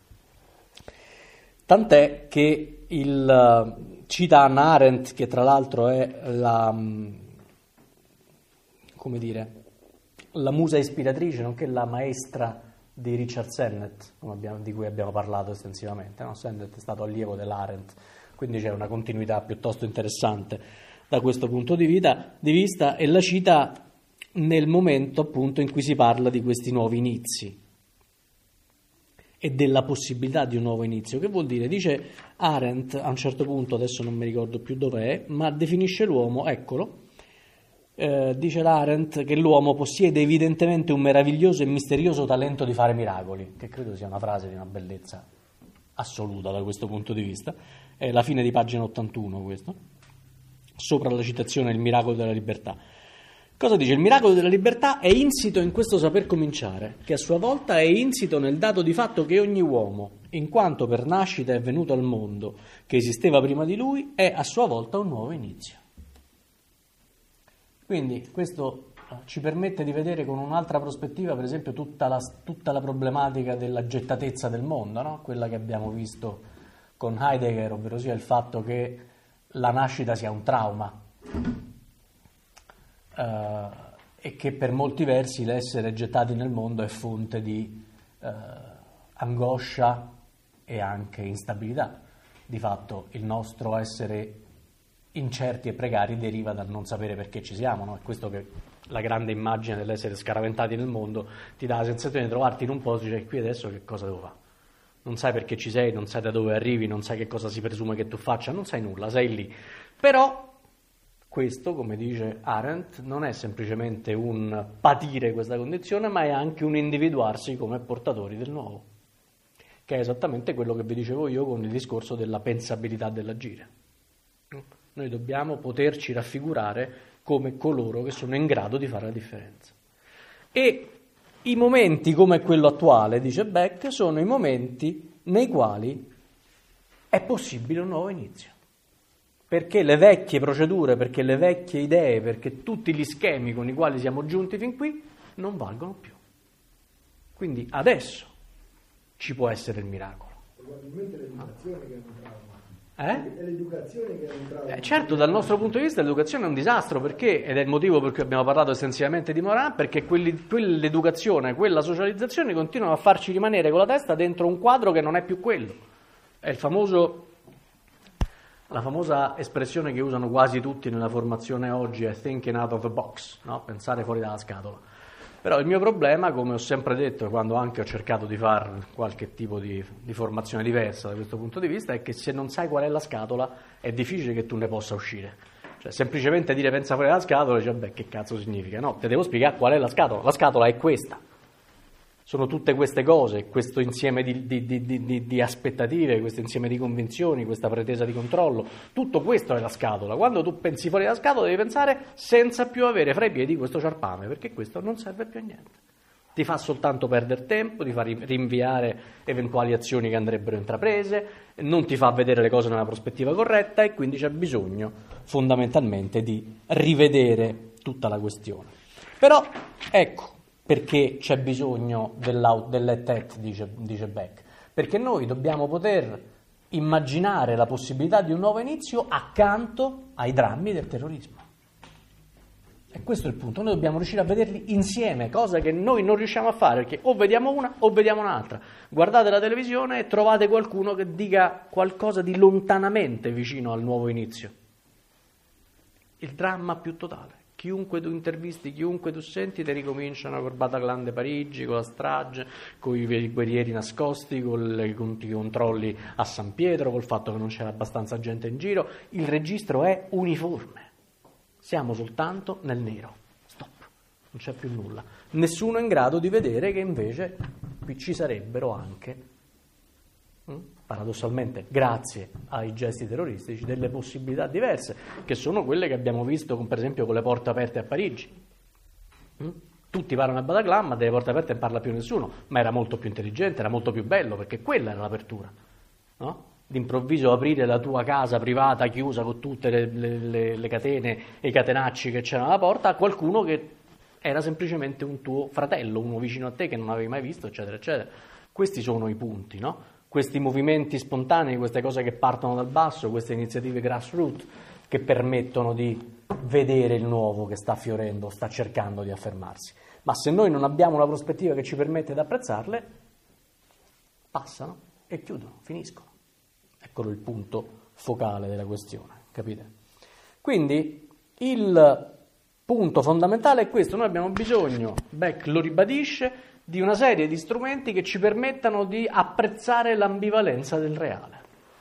Tant'è che il, cita Hannah Arendt, che tra l'altro è la, come dire, la musa ispiratrice, nonché la maestra di Richard Sennett, come abbiamo, di cui abbiamo parlato estensivamente. No? Sennett è stato allievo dell'Arendt, quindi c'è una continuità piuttosto interessante da questo punto di, vita, di vista, e la cita nel momento appunto in cui si parla di questi nuovi inizi e della possibilità di un nuovo inizio. Che vuol dire? Dice Arendt a un certo punto, adesso non mi ricordo più dov'è, ma definisce l'uomo, eccolo, eh, dice l'Arendt che l'uomo possiede evidentemente un meraviglioso e misterioso talento di fare miracoli, che credo sia una frase di una bellezza assoluta da questo punto di vista. È la fine di pagina ottantuno questo, sopra la citazione Il miracolo della libertà. Cosa dice? Il miracolo della libertà è insito in questo saper cominciare, che a sua volta è insito nel dato di fatto che ogni uomo, in quanto per nascita è venuto al mondo, che esisteva prima di lui, è a sua volta un nuovo inizio. Quindi questo ci permette di vedere con un'altra prospettiva, per esempio, tutta la, tutta la problematica della gettatezza del mondo, no? Quella che abbiamo visto con Heidegger, ovvero sia il fatto che la nascita sia un trauma. Uh, e che per molti versi l'essere gettati nel mondo è fonte di uh, angoscia e anche instabilità. Di fatto il nostro essere incerti e precari deriva dal non sapere perché ci siamo, no? È questo che la grande immagine dell'essere scaraventati nel mondo ti dà la sensazione di trovarti in un posto e dici, qui adesso che cosa devo fare? Non sai perché ci sei, non sai da dove arrivi, non sai che cosa si presume che tu faccia, non sai nulla, sei lì. Però questo, come dice Arendt, non è semplicemente un patire questa condizione, ma è anche un individuarsi come portatori del nuovo, che è esattamente quello che vi dicevo io con il discorso della pensabilità dell'agire. Noi dobbiamo poterci raffigurare come coloro che sono in grado di fare la differenza. E i momenti come quello attuale, dice Beck, sono i momenti nei quali è possibile un nuovo inizio. Perché le vecchie procedure, perché le vecchie idee, perché tutti gli schemi con i quali siamo giunti fin qui non valgono più. Quindi adesso ci può essere il miracolo. Probabilmente l'educazione che è un trauma. Eh? È l'educazione che è un trauma. Eh, certo, dal nostro punto di vista l'educazione è un disastro, perché, ed è il motivo per cui abbiamo parlato estensivamente di Morin, perché quelli, quell'educazione, quella socializzazione continuano a farci rimanere con la testa dentro un quadro che non è più quello. È il famoso... La famosa espressione che usano quasi tutti nella formazione oggi è thinking out of the box, no? Pensare fuori dalla scatola. Però il mio problema, come ho sempre detto quando anche ho cercato di fare qualche tipo di, di formazione diversa da questo punto di vista, è che se non sai qual è la scatola è difficile che tu ne possa uscire. Cioè semplicemente dire pensa fuori dalla scatola, dici vabbè che cazzo significa? No, ti devo spiegare qual è la scatola. La scatola è questa. Sono tutte queste cose, questo insieme di, di, di, di, di aspettative, questo insieme di convinzioni, questa pretesa di controllo, tutto questo è la scatola. Quando tu pensi fuori dalla scatola devi pensare senza più avere fra i piedi questo ciarpame, perché questo non serve più a niente. Ti fa soltanto perdere tempo, ti fa rinviare eventuali azioni che andrebbero intraprese, non ti fa vedere le cose nella prospettiva corretta e quindi c'è bisogno fondamentalmente di rivedere tutta la questione. Però ecco, perché c'è bisogno dell'ettet, dice, dice Beck, perché noi dobbiamo poter immaginare la possibilità di un nuovo inizio accanto ai drammi del terrorismo. E questo è il punto, noi dobbiamo riuscire a vederli insieme, cosa che noi non riusciamo a fare, perché o vediamo una o vediamo un'altra. Guardate la televisione e trovate qualcuno che dica qualcosa di lontanamente vicino al nuovo inizio. Il dramma più totale. Chiunque tu intervisti, chiunque tu senti, ti ricominciano col Bataclan di Parigi, con la strage, con i guerrieri nascosti, con i controlli a San Pietro, col fatto che non c'era abbastanza gente in giro. Il registro è uniforme. Siamo soltanto nel nero. Stop. Non c'è più nulla. Nessuno è in grado di vedere che invece qui ci sarebbero anche, paradossalmente, grazie ai gesti terroristici, delle possibilità diverse, che sono quelle che abbiamo visto, con, per esempio, con le porte aperte a Parigi. Tutti parlano a Bataclan, ma delle porte aperte non parla più nessuno, ma era molto più intelligente, era molto più bello, perché quella era l'apertura, no? D'improvviso aprire la tua casa privata chiusa con tutte le, le, le catene e i catenacci che c'erano alla porta a qualcuno che era semplicemente un tuo fratello, uno vicino a te che non avevi mai visto, eccetera, eccetera. Questi sono i punti, no? Questi movimenti spontanei, queste cose che partono dal basso, queste iniziative grassroots che permettono di vedere il nuovo che sta fiorendo, sta cercando di affermarsi. Ma se noi non abbiamo una prospettiva che ci permette di apprezzarle, passano e chiudono, finiscono. Eccolo il punto focale della questione, capite? Quindi il punto fondamentale è questo: noi abbiamo bisogno, Beck lo ribadisce, di una serie di strumenti che ci permettano di apprezzare l'ambivalenza del reale.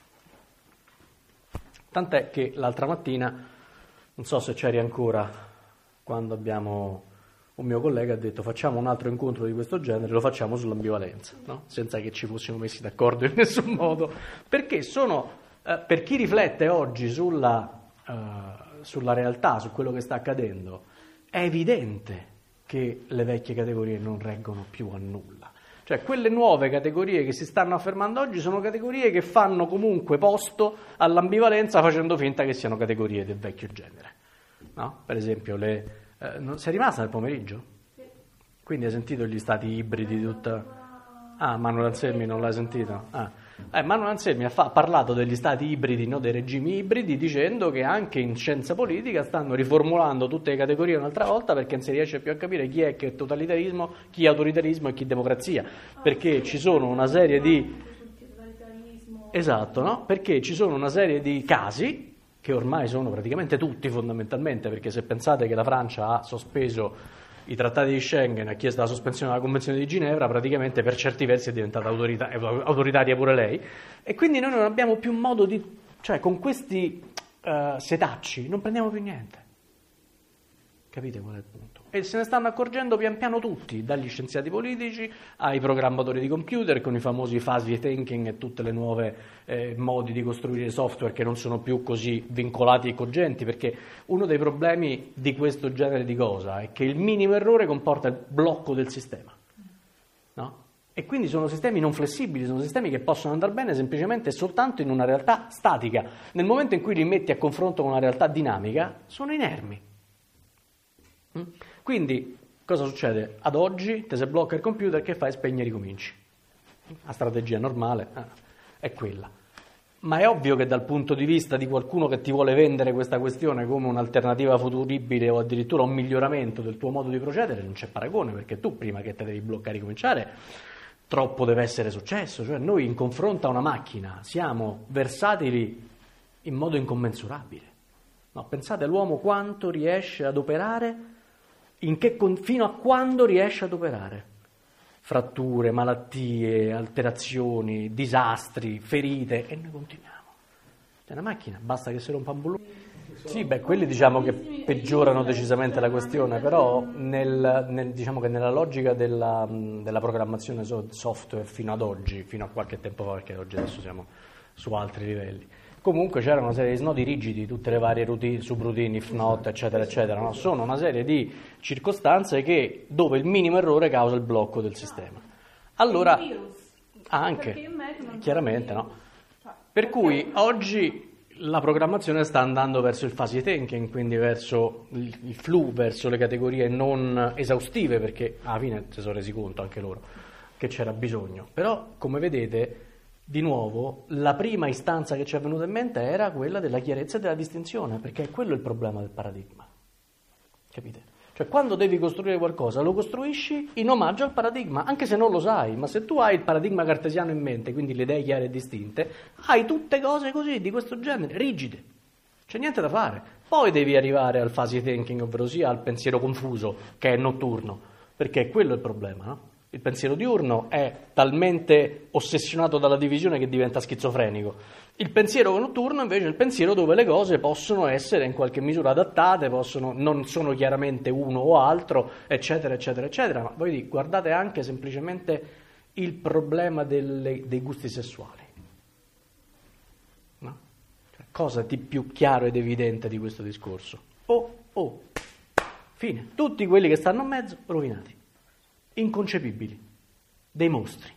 Tant'è che l'altra mattina, non so se c'eri ancora, quando abbiamo, un mio collega ha detto facciamo un altro incontro di questo genere, lo facciamo sull'ambivalenza, no? Senza che ci fossimo messi d'accordo in nessun modo, perché sono, eh, per chi riflette oggi sulla, eh, sulla realtà, su quello che sta accadendo, è evidente che le vecchie categorie non reggono più a nulla. Cioè quelle nuove categorie che si stanno affermando oggi sono categorie che fanno comunque posto all'ambivalenza facendo finta che siano categorie del vecchio genere. No? Per esempio, le, eh, non, sei rimasta nel pomeriggio? Sì. Quindi hai sentito gli stati ibridi di tutta... Ah, Manuel Anselmi non l'hai sentito? Ah. Eh, Manuel Anselmi ha, fa- ha parlato degli stati ibridi, no, dei regimi ibridi, dicendo che anche in scienza politica stanno riformulando tutte le categorie un'altra volta perché non si riesce più a capire chi è che è totalitarismo, chi è autoritarismo e chi democrazia, perché ci sono una serie di... Esatto, no? Perché ci sono una serie di casi, che ormai sono praticamente tutti fondamentalmente, perché se pensate che la Francia ha sospeso i trattati di Schengen, ha chiesto la sospensione della Convenzione di Ginevra, praticamente per certi versi è diventata autorita- autoritaria pure lei, e quindi noi non abbiamo più modo di... cioè con questi uh, setacci non prendiamo più niente. Capite qual è il punto? E se ne stanno accorgendo pian piano tutti, dagli scienziati politici ai programmatori di computer con i famosi fuzzy thinking e tutte le nuove eh, modi di costruire software che non sono più così vincolati e cogenti, perché uno dei problemi di questo genere di cosa è che il minimo errore comporta il blocco del sistema, no? E quindi sono sistemi non flessibili, sono sistemi che possono andare bene semplicemente soltanto in una realtà statica. Nel momento in cui li metti a confronto con una realtà dinamica, sono inermi. Quindi cosa succede? Ad oggi te se blocca il computer, che fai? Spegni e ricominci. La strategia normale eh, è quella. Ma è ovvio che dal punto di vista di qualcuno che ti vuole vendere questa questione come un'alternativa futuribile o addirittura un miglioramento del tuo modo di procedere, non c'è paragone, perché tu prima che te devi bloccare e ricominciare troppo deve essere successo. Cioè noi in confronto a una macchina siamo versatili in modo incommensurabile. No, pensate all'uomo quanto riesce ad operare, in che, fino a quando riesce ad operare. Fratture, malattie, alterazioni, disastri, ferite, e noi continuiamo. È una macchina, basta che si rompa un bullo. Sì, beh, quelli diciamo che peggiorano decisamente la questione, però nel, nel, diciamo che nella logica della, della programmazione software fino ad oggi, fino a qualche tempo fa, perché oggi adesso siamo su altri livelli, comunque c'era una serie di snodi rigidi, tutte le varie routine, subroutine, if not, eccetera, eccetera, no? Sono una serie di circostanze che, dove il minimo errore causa il blocco del sistema. Allora, anche, chiaramente, no? Per cui oggi la programmazione sta andando verso il fuzzy thinking, quindi verso il, il flu, verso le categorie non esaustive, perché alla fine si sono resi conto anche loro che c'era bisogno. Però, come vedete, di nuovo, la prima istanza che ci è venuta in mente era quella della chiarezza e della distinzione, perché è quello il problema del paradigma. Capite? Cioè, quando devi costruire qualcosa, lo costruisci in omaggio al paradigma, anche se non lo sai, ma se tu hai il paradigma cartesiano in mente, quindi le idee chiare e distinte, hai tutte cose così, di questo genere, rigide. c'è niente da fare. Poi devi arrivare al fuzzy thinking, ovvero sia al pensiero confuso, che è notturno, perché quello è il problema, no? Il pensiero diurno è talmente ossessionato dalla divisione che diventa schizofrenico. Il pensiero notturno invece è il pensiero dove le cose possono essere in qualche misura adattate, possono, non sono chiaramente uno o altro, eccetera, eccetera, eccetera. Ma voi guardate anche semplicemente il problema delle, dei gusti sessuali. No? Cioè, cosa di più chiaro ed evidente di questo discorso? Oh, oh, fine. Tutti quelli che stanno in mezzo, rovinati. Inconcepibili, dei mostri.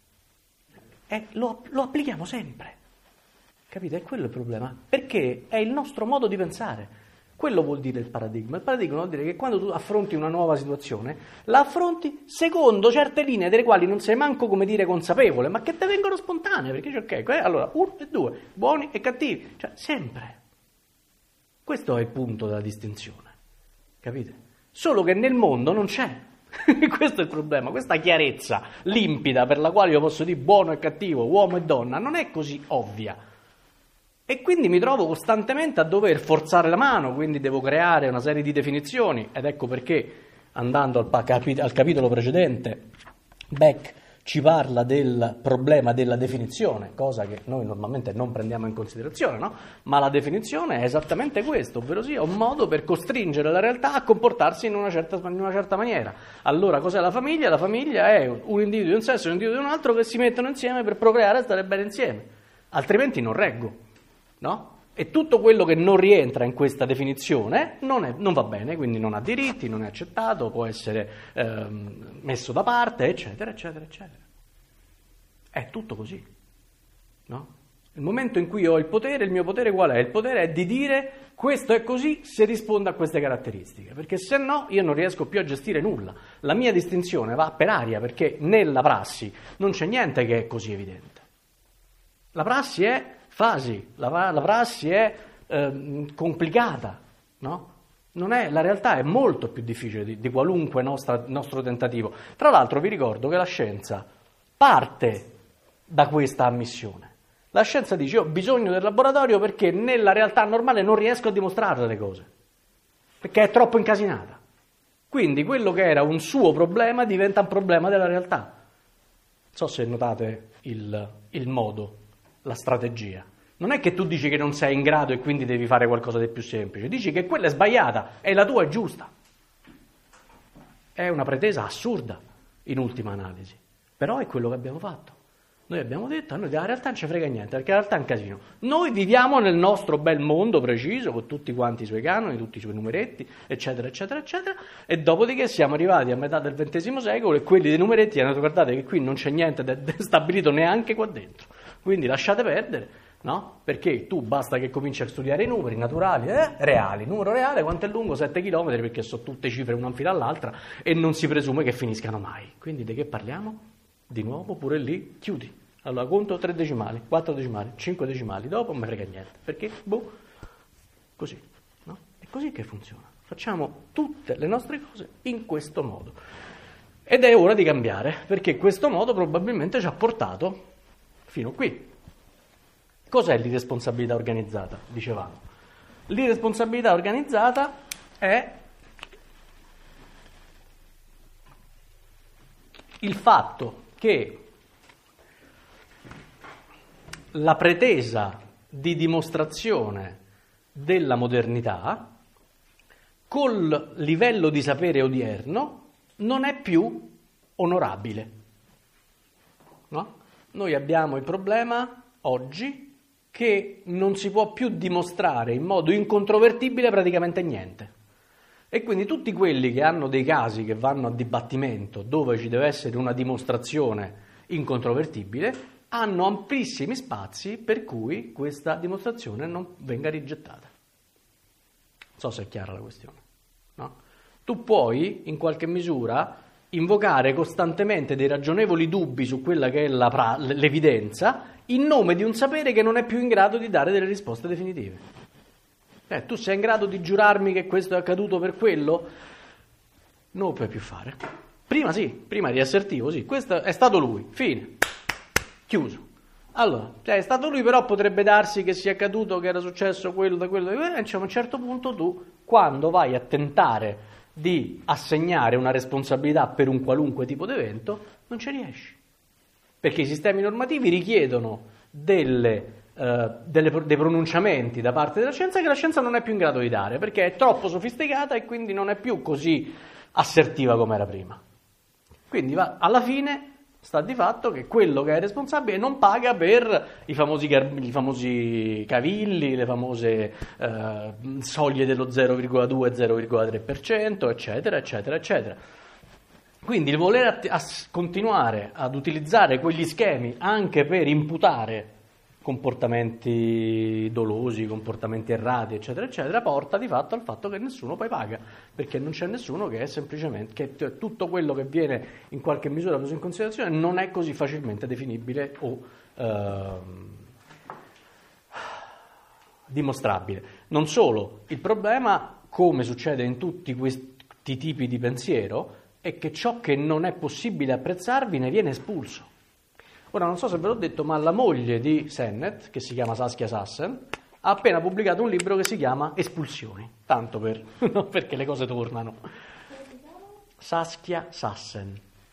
E lo, lo applichiamo sempre, capite? È quello il problema, perché è il nostro modo di pensare. Quello vuol dire il paradigma. Il paradigma vuol dire che quando tu affronti una nuova situazione, la affronti secondo certe linee delle quali non sei manco, come dire, consapevole, ma che ti vengono spontanee, perché c'è ok, allora uno e due, buoni e cattivi, cioè sempre. Questo è il punto della distinzione, capite? Solo che nel mondo non c'è. Questo è il problema, questa chiarezza limpida per la quale io posso dire buono e cattivo, uomo e donna, non è così ovvia. E quindi mi trovo costantemente a dover forzare la mano, quindi devo creare una serie di definizioni, ed ecco perché, andando al, capi- al capitolo precedente, Beck ci parla del problema della definizione, cosa che noi normalmente non prendiamo in considerazione, no? Ma la definizione è esattamente questo, ovvero sia un modo per costringere la realtà a comportarsi in una certa, in una certa maniera. Allora, cos'è la famiglia? La famiglia è un individuo di un sesso e un individuo di un altro che si mettono insieme per procreare e stare bene insieme, altrimenti non reggo, no? E tutto quello che non rientra in questa definizione non, è, non va bene, quindi non ha diritti, non è accettato, può essere ehm, messo da parte, eccetera, eccetera, eccetera. È tutto così, no? Il momento in cui ho il potere, il mio potere qual è? Il potere è di dire questo è così se risponde a queste caratteristiche, perché se no io non riesco più a gestire nulla. La mia distinzione va per aria, perché nella prassi non c'è niente che è così evidente. La prassi è fasi, la, la prassi è eh, complicata, no? Non è, la realtà è molto più difficile di, di qualunque nostra, nostro tentativo. Tra l'altro vi ricordo che la scienza parte da questa ammissione. La scienza dice ho bisogno del laboratorio perché nella realtà normale non riesco a dimostrare le cose, perché è troppo incasinata. Quindi quello che era un suo problema diventa un problema della realtà. Non so se notate il, il modo, la strategia. Non è che tu dici che non sei in grado e quindi devi fare qualcosa di più semplice, dici che quella è sbagliata e la tua è giusta. È una pretesa assurda, in ultima analisi, però è quello che abbiamo fatto. Noi abbiamo detto, a noi della realtà non ci frega niente, perché la realtà è un casino. Noi viviamo nel nostro bel mondo preciso, con tutti quanti i suoi canoni, tutti i suoi numeretti, eccetera, eccetera, eccetera, e dopodiché siamo arrivati a metà del ventesimo secolo e quelli dei numeretti hanno detto, guardate che qui non c'è niente de- de- stabilito neanche qua dentro, quindi lasciate perdere, no? Perché tu basta che cominci a studiare i numeri naturali, eh? reali, numero reale, quanto è lungo? sette chilometri, perché sono tutte cifre una in fila all'altra e non si presume che finiscano mai. Quindi di che parliamo? Di nuovo pure lì chiudi. Allora conto tre decimali, quattro decimali, cinque decimali, dopo non mi frega niente, perché boh, così, no? È così che funziona. Facciamo tutte le nostre cose in questo modo. Ed è ora di cambiare, perché questo modo probabilmente ci ha portato fino qui. Cos'è l'irresponsabilità organizzata? Dicevamo. L'irresponsabilità organizzata è il fatto che la pretesa di dimostrazione della modernità col livello di sapere odierno non è più onorabile, no? Noi abbiamo il problema oggi che non si può più dimostrare in modo incontrovertibile praticamente niente. E quindi tutti quelli che hanno dei casi che vanno a dibattimento dove ci deve essere una dimostrazione incontrovertibile hanno amplissimi spazi per cui questa dimostrazione non venga rigettata. Non so se è chiara la questione, no? Tu puoi, in qualche misura, invocare costantemente dei ragionevoli dubbi su quella che è la pra- l'evidenza in nome di un sapere che non è più in grado di dare delle risposte definitive. Eh, tu sei in grado di giurarmi che questo è accaduto per quello? Non lo puoi più fare. Prima sì, prima eri assertivo, sì, questo è stato lui, fine. Chiuso. Allora, cioè è stato lui, però potrebbe darsi che sia accaduto, che era successo quello, da quello, da quello, e diciamo, a un certo punto tu, quando vai a tentare di assegnare una responsabilità per un qualunque tipo di evento, non ci riesci. Perché i sistemi normativi richiedono delle, eh, delle, dei pronunciamenti da parte della scienza che la scienza non è più in grado di dare, perché è troppo sofisticata e quindi non è più così assertiva come era prima. Quindi va, alla fine sta di fatto che quello che è responsabile non paga per i famosi, i famosi cavilli, le famose eh, soglie dello zero virgola due zero virgola tre per cento, eccetera, eccetera, eccetera. Quindi il voler att- a continuare ad utilizzare quegli schemi anche per imputare comportamenti dolosi, comportamenti errati, eccetera, eccetera, porta di fatto al fatto che nessuno poi paga, perché non c'è nessuno che è semplicemente, che t- tutto quello che viene in qualche misura preso in considerazione non è così facilmente definibile o ehm, dimostrabile. Non solo, il problema, come succede in tutti questi tipi di pensiero, è che ciò che non è possibile apprezzarvi ne viene espulso. Ora non so se ve l'ho detto, ma la moglie di Sennett, che si chiama Saskia Sassen, ha appena pubblicato un libro che si chiama Espulsioni, tanto per, no, perché le cose tornano. Saskia Sassen.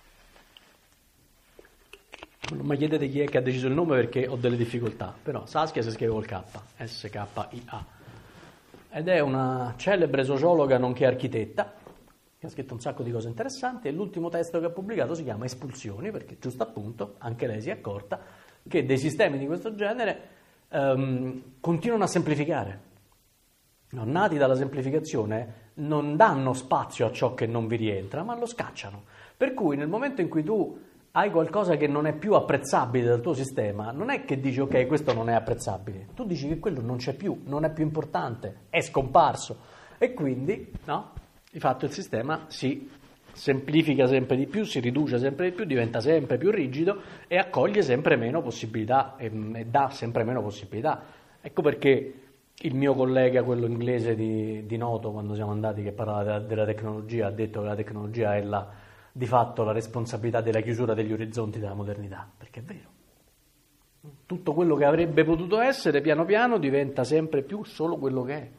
Non mi chiedete chi è che ha deciso il nome perché ho delle difficoltà, però Saskia si scrive col K, S K I A. Ed è una celebre sociologa nonché architetta, che ha scritto un sacco di cose interessanti, e l'ultimo testo che ha pubblicato si chiama Espulsioni, perché giusto appunto anche lei si è accorta che dei sistemi di questo genere um, continuano a semplificare. No, nati dalla semplificazione non danno spazio a ciò che non vi rientra, ma lo scacciano. Per cui nel momento in cui tu hai qualcosa che non è più apprezzabile dal tuo sistema, non è che dici ok, questo non è apprezzabile, tu dici che quello non c'è più, non è più importante, è scomparso, e quindi no? Di fatto il sistema si semplifica sempre di più, si riduce sempre di più, diventa sempre più rigido e accoglie sempre meno possibilità e, e dà sempre meno possibilità. Ecco perché il mio collega, quello inglese di, di Noto, quando siamo andati, che parlava della, della tecnologia, ha detto che la tecnologia è la, di fatto la responsabilità della chiusura degli orizzonti della modernità, perché è vero. Tutto quello che avrebbe potuto essere piano piano diventa sempre più solo quello che è.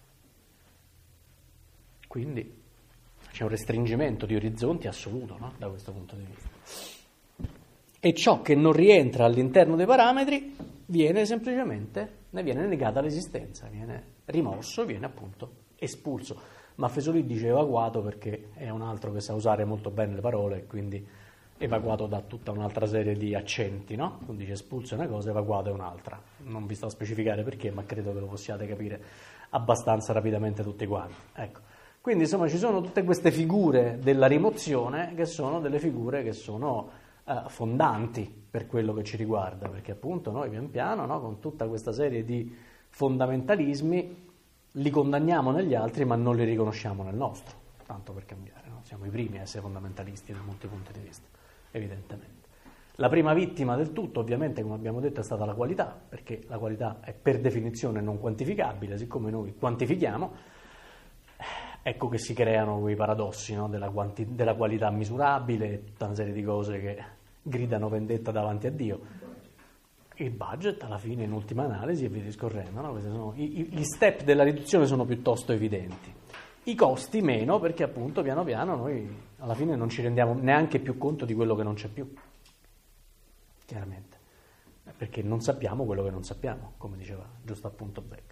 Quindi c'è un restringimento di orizzonti assoluto, no? Da questo punto di vista. E ciò che non rientra all'interno dei parametri viene semplicemente, ne viene negata l'esistenza, viene rimosso, viene appunto espulso. Ma Fesolì dice evacuato perché è un altro che sa usare molto bene le parole, quindi evacuato da tutta un'altra serie di accenti, no? Quindi dice espulso è una cosa, evacuato è un'altra. Non vi sto a specificare perché, ma credo che lo possiate capire abbastanza rapidamente tutti quanti. Ecco. Quindi insomma ci sono tutte queste figure della rimozione che sono delle figure che sono eh, fondanti per quello che ci riguarda, perché appunto noi pian piano, no, con tutta questa serie di fondamentalismi li condanniamo negli altri ma non li riconosciamo nel nostro, tanto per cambiare, no? Siamo i primi a essere fondamentalisti da molti punti di vista, evidentemente. La prima vittima del tutto ovviamente, come abbiamo detto, è stata la qualità, perché la qualità è per definizione non quantificabile, siccome noi quantifichiamo. Ecco che si creano quei paradossi, no? della, quanti- della qualità misurabile, tutta una serie di cose che gridano vendetta davanti a Dio. Il budget alla fine, in ultima analisi, e via discorrendo, no? Questi sono, i, i, gli step della riduzione sono piuttosto evidenti. I costi meno, perché appunto piano piano noi alla fine non ci rendiamo neanche più conto di quello che non c'è più, chiaramente, perché non sappiamo quello che non sappiamo, come diceva giusto appunto Beck.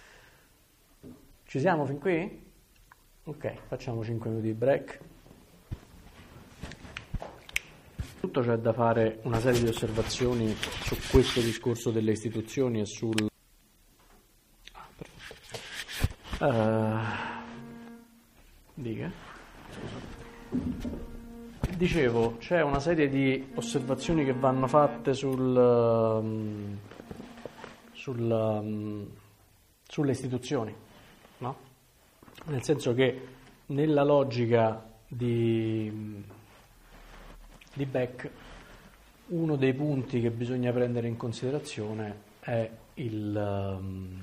Ci siamo fin qui? Ok, facciamo cinque minuti di break. Tutto c'è da fare una serie di osservazioni su questo discorso delle istituzioni e sul... Ah, perfetto. Uh, dica. Scusate. Dicevo, c'è una serie di osservazioni che vanno fatte sul, um, sul, um, sulle istituzioni, no? Nel senso che nella logica di, di Beck uno dei punti che bisogna prendere in considerazione è il um,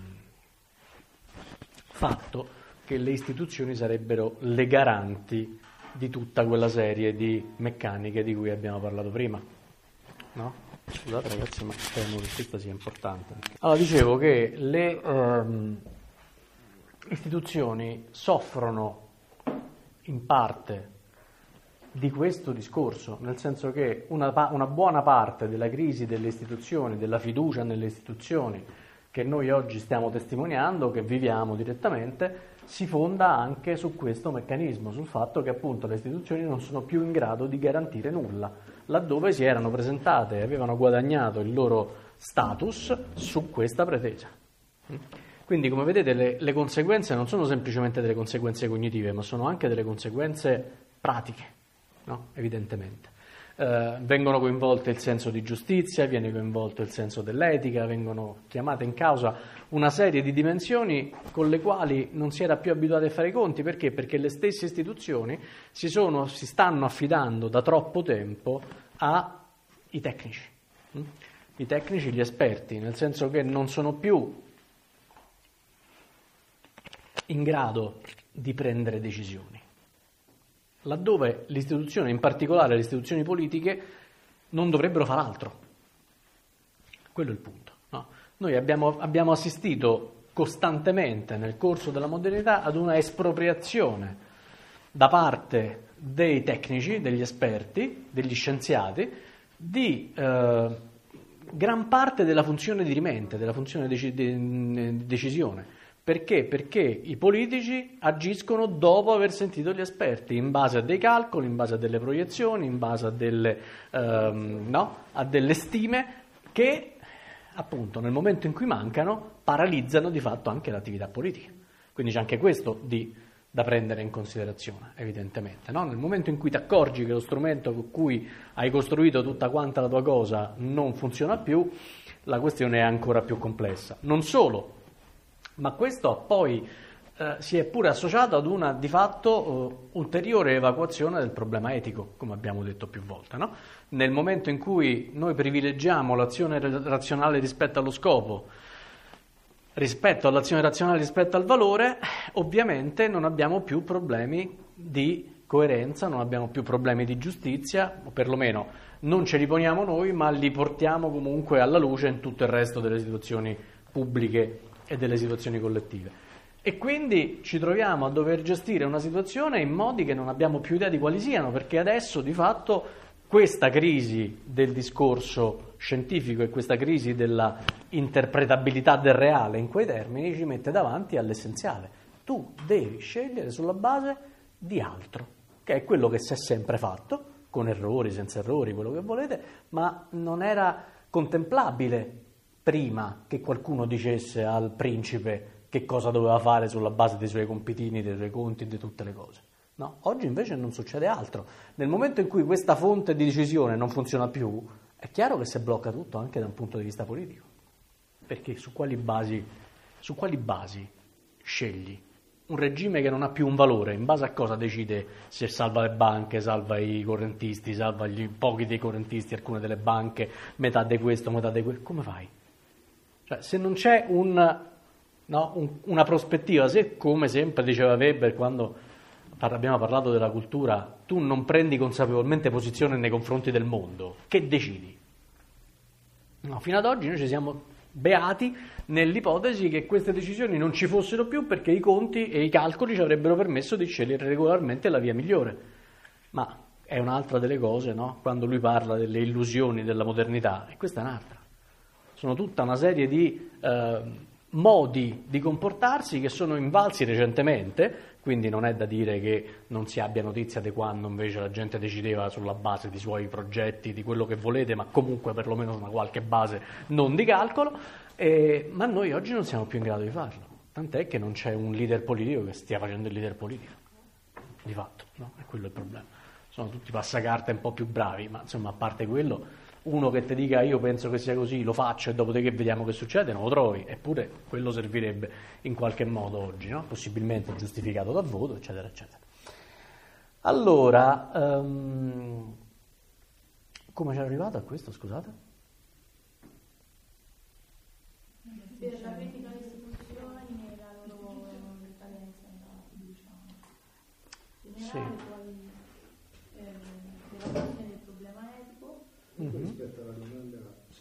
fatto che le istituzioni sarebbero le garanti di tutta quella serie di meccaniche di cui abbiamo parlato prima, no? Scusate ragazzi, ma temo che questa sia importante. Allora, dicevo che le ehm, istituzioni soffrono in parte di questo discorso, nel senso che una, una buona parte della crisi delle istituzioni, della fiducia nelle istituzioni che noi oggi stiamo testimoniando, che viviamo direttamente, si fonda anche su questo meccanismo, sul fatto che appunto le istituzioni non sono più in grado di garantire nulla, laddove si erano presentate e avevano guadagnato il loro status su questa pretesa. Quindi, come vedete, le, le conseguenze non sono semplicemente delle conseguenze cognitive, ma sono anche delle conseguenze pratiche, no? Evidentemente. Eh, vengono coinvolte il senso di giustizia, viene coinvolto il senso dell'etica, vengono chiamate in causa una serie di dimensioni con le quali non si era più abituati a fare i conti. Perché? Perché le stesse istituzioni si, sono, si stanno affidando da troppo tempo ai tecnici, i tecnici, gli esperti, nel senso che non sono più in grado di prendere decisioni, laddove l'istituzione, in particolare le istituzioni politiche, non dovrebbero far altro. Quello è il punto, no? Noi abbiamo, abbiamo assistito costantemente nel corso della modernità ad una espropriazione da parte dei tecnici, degli esperti, degli scienziati, di eh, gran parte della funzione dirimente, della funzione di, di decisione. Perché? Perché i politici agiscono dopo aver sentito gli esperti, in base a dei calcoli, in base a delle proiezioni, in base a delle, ehm, no? a delle stime che, appunto, nel momento in cui mancano, paralizzano di fatto anche l'attività politica. Quindi c'è anche questo di, da prendere in considerazione, evidentemente. No? Nel momento in cui ti accorgi che lo strumento con cui hai costruito tutta quanta la tua cosa non funziona più, la questione è ancora più complessa. Non solo, ma questo poi eh, si è pure associato ad una di fatto uh, ulteriore evacuazione del problema etico, come abbiamo detto più volte, no? Nel momento in cui noi privilegiamo l'azione razionale rispetto allo scopo, rispetto all'azione razionale rispetto al valore, ovviamente non abbiamo più problemi di coerenza, non abbiamo più problemi di giustizia, o perlomeno non ce li poniamo noi, ma li portiamo comunque alla luce in tutto il resto delle istituzioni pubbliche e delle situazioni collettive. E quindi ci troviamo a dover gestire una situazione in modi che non abbiamo più idea di quali siano, perché adesso di fatto questa crisi del discorso scientifico e questa crisi della interpretabilità del reale in quei termini ci mette davanti all'essenziale. Tu devi scegliere sulla base di altro, che è quello che si è sempre fatto, con errori, senza errori, quello che volete, ma non era contemplabile prima che qualcuno dicesse al principe che cosa doveva fare sulla base dei suoi compitini, dei suoi conti e di tutte le cose. No? Oggi invece non succede altro. Nel momento in cui questa fonte di decisione non funziona più, è chiaro che si blocca tutto anche da un punto di vista politico. Perché su quali basi, su quali basi scegli? Un regime che non ha più un valore, in base a cosa decide se salva le banche, salva i correntisti, salva gli pochi dei correntisti, alcune delle banche, metà di questo, metà di questo? Come fai? Cioè, se non c'è un, no, un, una prospettiva, se come sempre diceva Weber quando abbiamo parlato della cultura, tu non prendi consapevolmente posizione nei confronti del mondo, che decidi? No, fino ad oggi noi ci siamo beati nell'ipotesi che queste decisioni non ci fossero più perché i conti e i calcoli ci avrebbero permesso di scegliere regolarmente la via migliore. Ma è un'altra delle cose, no? Quando lui parla delle illusioni della modernità, e questa è un'altra. Sono tutta una serie di eh, modi di comportarsi che sono invalsi recentemente, quindi non è da dire che non si abbia notizia di quando invece la gente decideva sulla base dei suoi progetti, di quello che volete, ma comunque perlomeno una qualche base non di calcolo, eh, ma noi oggi non siamo più in grado di farlo, tant'è che non c'è un leader politico che stia facendo il leader politico, di fatto, no? È quello il problema. Sono tutti passacarte un po' più bravi, ma insomma a parte quello, uno che ti dica io penso che sia così, lo faccio e dopodiché vediamo che succede, non lo trovi, eppure quello servirebbe in qualche modo oggi, no? Possibilmente giustificato dal voto, eccetera, eccetera. Allora, um, come ci è arrivato a questo, scusate? Per la critica alle istituzioni e la loro decadenza nella fiducia generale, Sì. poi eh, della questione del problema etico. Mm-hmm. Rispetto alla domanda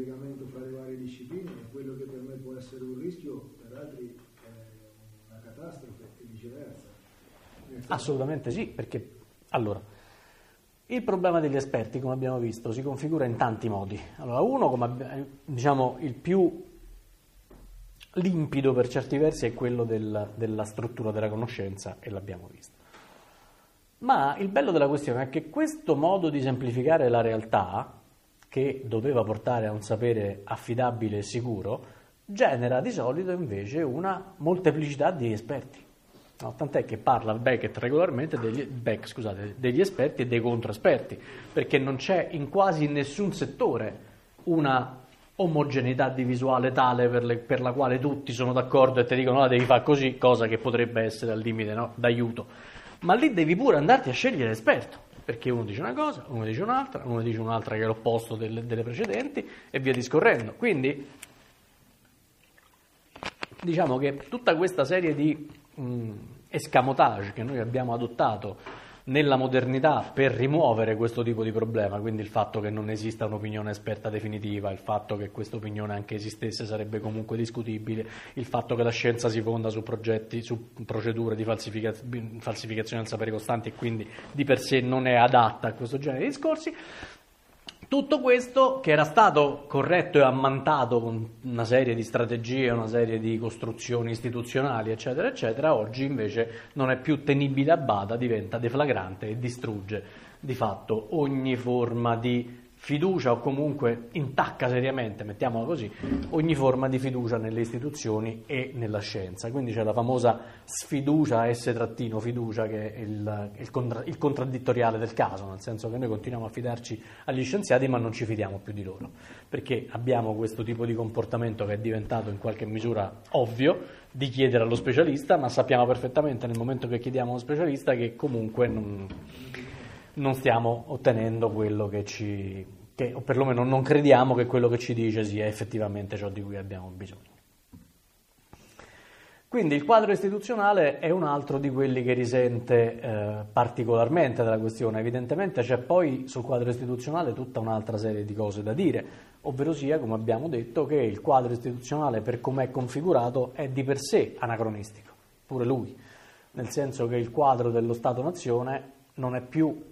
collegamento fra le varie discipline e quello che per me può essere un rischio, per altri è una catastrofe e viceversa. Assolutamente sì, perché allora il problema degli esperti, come abbiamo visto, si configura in tanti modi. Allora, uno, come diciamo, il più limpido per certi versi è quello del, della struttura della conoscenza, e l'abbiamo visto. Ma il bello della questione è che questo modo di semplificare la realtà, che doveva portare a un sapere affidabile e sicuro, genera di solito invece una molteplicità di esperti. No, tant'è che parla Beckett regolarmente degli, Beck, scusate, degli esperti e dei controesperti, perché non c'è in quasi nessun settore una omogeneità di visuale tale per, le, per la quale tutti sono d'accordo e ti dicono no, devi fare così, cosa che potrebbe essere al limite, no, d'aiuto. Ma lì devi pure andarti a scegliere l'esperto, perché uno dice una cosa, uno dice un'altra, uno dice un'altra che è l'opposto delle, delle precedenti e via discorrendo. Quindi diciamo che tutta questa serie di mh, escamotage che noi abbiamo adottato nella modernità per rimuovere questo tipo di problema, quindi il fatto che non esista un'opinione esperta definitiva, il fatto che questa opinione anche esistesse sarebbe comunque discutibile, il fatto che la scienza si fonda su progetti, su procedure di falsifica- falsificazione del sapere costanti e quindi di per sé non è adatta a questo genere di discorsi. Tutto questo, che era stato corretto e ammantato con una serie di strategie, una serie di costruzioni istituzionali, eccetera, eccetera, oggi invece non è più tenibile a bada, diventa deflagrante e distrugge di fatto ogni forma di fiducia o comunque intacca seriamente, mettiamola così, ogni forma di fiducia nelle istituzioni e nella scienza. Quindi c'è la famosa sfiducia, S-fiducia, che è il, il, contra, il contraddittoriale del caso, nel senso che noi continuiamo a fidarci agli scienziati ma non ci fidiamo più di loro, perché abbiamo questo tipo di comportamento che è diventato in qualche misura ovvio, di chiedere allo specialista, ma sappiamo perfettamente nel momento che chiediamo allo specialista che comunque non... non stiamo ottenendo quello che ci, che, o perlomeno non crediamo che quello che ci dice sia effettivamente ciò di cui abbiamo bisogno. Quindi il quadro istituzionale è un altro di quelli che risente eh, particolarmente della questione. Evidentemente c'è poi sul quadro istituzionale tutta un'altra serie di cose da dire, ovvero sia, come abbiamo detto, che il quadro istituzionale per come è configurato è di per sé anacronistico, pure lui, nel senso che il quadro dello Stato-nazione non è più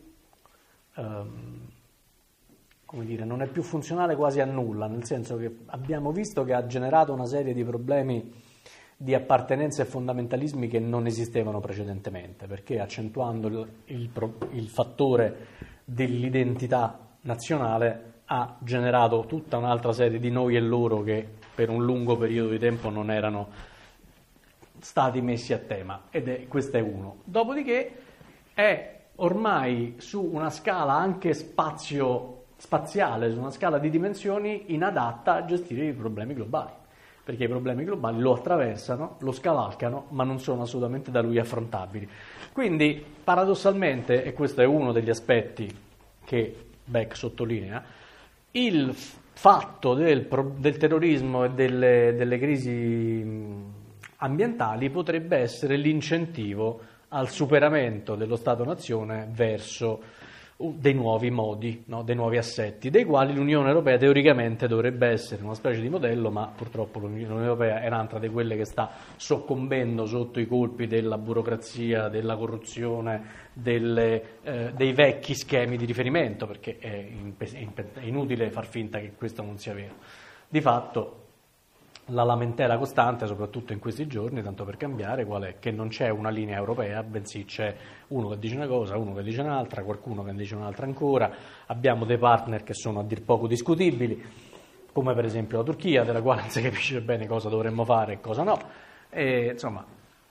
come dire, non è più funzionale quasi a nulla, nel senso che abbiamo visto che ha generato una serie di problemi di appartenenza e fondamentalismi che non esistevano precedentemente, perché accentuando il, il, il fattore dell'identità nazionale ha generato tutta un'altra serie di noi e loro che per un lungo periodo di tempo non erano stati messi a tema, ed è, questo è uno. Dopodiché è ormai su una scala anche spazio, spaziale, su una scala di dimensioni inadatta a gestire i problemi globali, perché i problemi globali lo attraversano, lo scavalcano, ma non sono assolutamente da lui affrontabili. Quindi, paradossalmente, e questo è uno degli aspetti che Beck sottolinea, il fatto del, del terrorismo e delle, delle crisi ambientali potrebbe essere l'incentivo al superamento dello Stato-nazione verso dei nuovi modi, no? Dei nuovi assetti, dei quali l'Unione Europea teoricamente dovrebbe essere una specie di modello, ma purtroppo l'Unione Europea è un'altra di quelle che sta soccombendo sotto i colpi della burocrazia, della corruzione, delle, eh, dei vecchi schemi di riferimento, perché è, impe- è inutile far finta che questo non sia vero. Di fatto la lamentela costante, soprattutto in questi giorni, tanto per cambiare, qual è? Che non c'è una linea europea, bensì c'è uno che dice una cosa, uno che dice un'altra, qualcuno che dice un'altra ancora. Abbiamo dei partner che sono a dir poco discutibili, come per esempio la Turchia, della quale non si capisce bene cosa dovremmo fare e cosa no. E, insomma,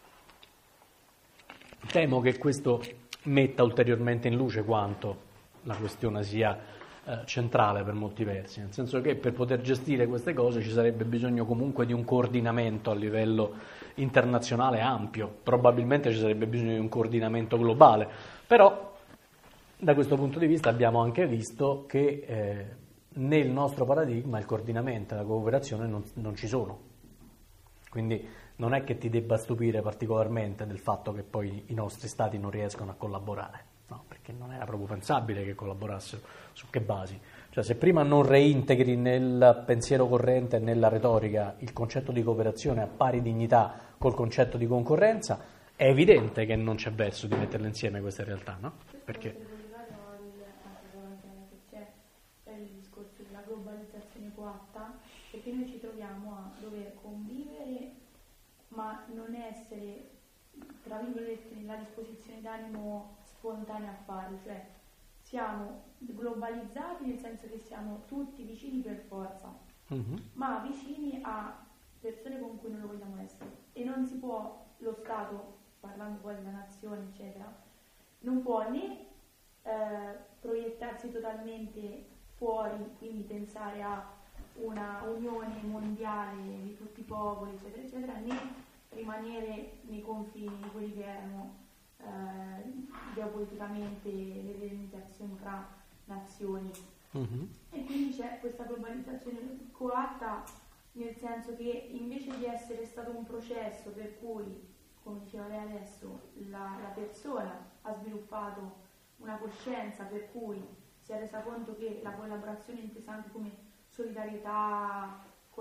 temo che questo metta ulteriormente in luce quanto la questione sia centrale per molti versi, nel senso che per poter gestire queste cose ci sarebbe bisogno comunque di un coordinamento a livello internazionale ampio, probabilmente ci sarebbe bisogno di un coordinamento globale, però da questo punto di vista abbiamo anche visto che eh, nel nostro paradigma il coordinamento e la cooperazione non, non ci sono, quindi non è che ti debba stupire particolarmente del fatto che poi i nostri stati non riescono a collaborare. No, perché non era proprio pensabile che collaborassero, su che basi? Cioè, Cioè se prima non reintegri nel pensiero corrente e nella retorica il concetto di cooperazione a pari dignità col concetto di concorrenza, è evidente che non c'è verso di metterle insieme queste realtà, no? Perché c'è il discorso della globalizzazione coatta, perché noi ci troviamo a dover convivere ma non essere, tra virgolette, nella disposizione d'animo spontanea a farlo, cioè siamo globalizzati nel senso che siamo tutti vicini per forza, mm-hmm. ma vicini a persone con cui non lo vogliamo essere, e non si può, lo Stato, parlando poi della nazione eccetera, non può né eh, proiettarsi totalmente fuori, quindi pensare a una unione mondiale di tutti i popoli eccetera eccetera, né rimanere nei confini di quelli che erano eh, geopoliticamente le delimitazioni tra nazioni, mm-hmm. e quindi c'è questa globalizzazione coatta, nel senso che invece di essere stato un processo per cui, come diceva lei adesso, la, la persona ha sviluppato una coscienza per cui si è resa conto che la collaborazione intesa anche come solidarietà,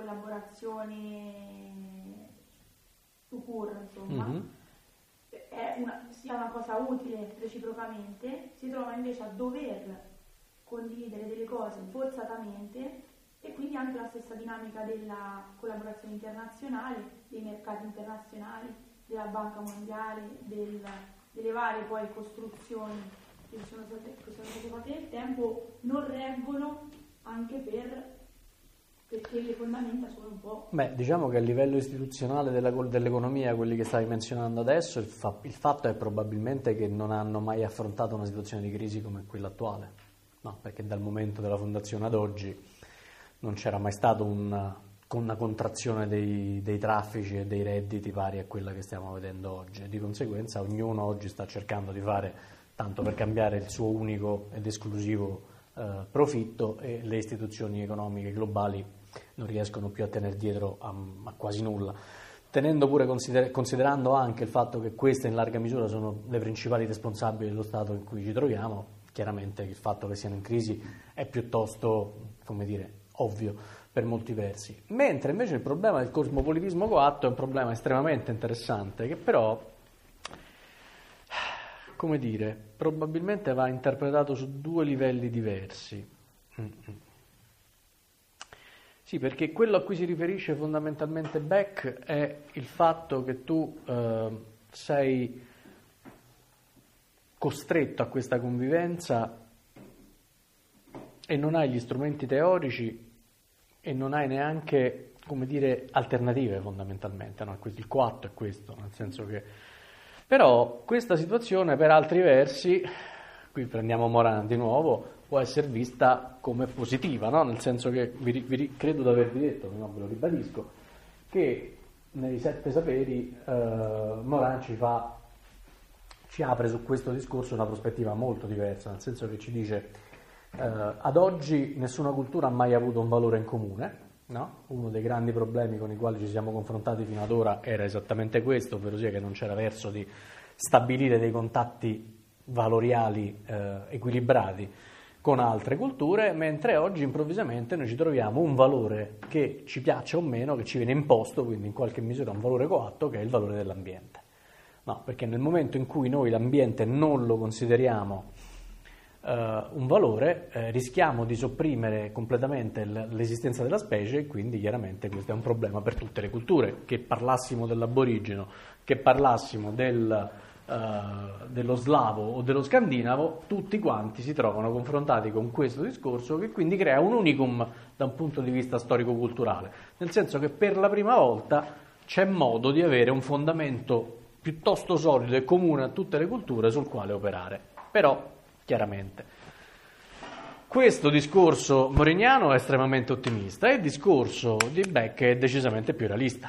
collaborazione to cure, insomma, mm-hmm. è una, sia una cosa utile reciprocamente, si trova invece a dover condividere delle cose forzatamente, e quindi anche la stessa dinamica della collaborazione internazionale, dei mercati internazionali, della Banca Mondiale, del, delle varie poi costruzioni che sono state, che sono state fatte nel tempo, non reggono anche per... perché le fondamenta sono un po'... Beh, diciamo che a livello istituzionale della, dell'economia, quelli che stavi menzionando adesso, il, fa, il fatto è probabilmente che non hanno mai affrontato una situazione di crisi come quella attuale, no? Perché dal momento della fondazione ad oggi non c'era mai stata una, una contrazione dei, dei traffici e dei redditi pari a quella che stiamo vedendo oggi, e di conseguenza ognuno oggi sta cercando di fare tanto per cambiare il suo unico ed esclusivo Uh, profitto, e le istituzioni economiche globali non riescono più a tenere dietro a, a quasi nulla, tenendo pure consider- considerando anche il fatto che queste in larga misura sono le principali responsabili dello stato in cui ci troviamo. Chiaramente il fatto che siano in crisi è piuttosto, come dire, ovvio per molti versi, mentre invece il problema del cosmopolitismo coatto è un problema estremamente interessante, che però, come dire, probabilmente va interpretato su due livelli diversi. Mm-hmm. Sì, perché quello a cui si riferisce fondamentalmente Beck è il fatto che tu eh, sei costretto a questa convivenza e non hai gli strumenti teorici e non hai neanche, come dire, alternative fondamentalmente, no? Il coatto è questo, nel senso che però questa situazione per altri versi, qui prendiamo Morin di nuovo, può essere vista come positiva, no? Nel senso che vi, vi, credo di avervi detto, no, ve lo ribadisco, che nei Sette Saperi eh, Morin ci fa, ci apre su questo discorso una prospettiva molto diversa, nel senso che ci dice eh, ad oggi nessuna cultura ha mai avuto un valore in comune. No? Uno dei grandi problemi con i quali ci siamo confrontati fino ad ora era esattamente questo, ovvero sia che non c'era verso di stabilire dei contatti valoriali eh, equilibrati con altre culture, mentre oggi improvvisamente noi ci troviamo un valore che ci piaccia o meno, che ci viene imposto, quindi in qualche misura un valore coatto, che è il valore dell'ambiente. No, perché nel momento in cui noi l'ambiente non lo consideriamo Uh, un valore, eh, rischiamo di sopprimere completamente l- l'esistenza della specie, e quindi chiaramente questo è un problema per tutte le culture, che parlassimo dell'aborigeno, che parlassimo del, uh, dello slavo o dello scandinavo, tutti quanti si trovano confrontati con questo discorso, che quindi crea un unicum da un punto di vista storico-culturale, nel senso che per la prima volta c'è modo di avere un fondamento piuttosto solido e comune a tutte le culture sul quale operare. Però chiaramente questo discorso moriniano è estremamente ottimista e il discorso di Beck è decisamente più realista,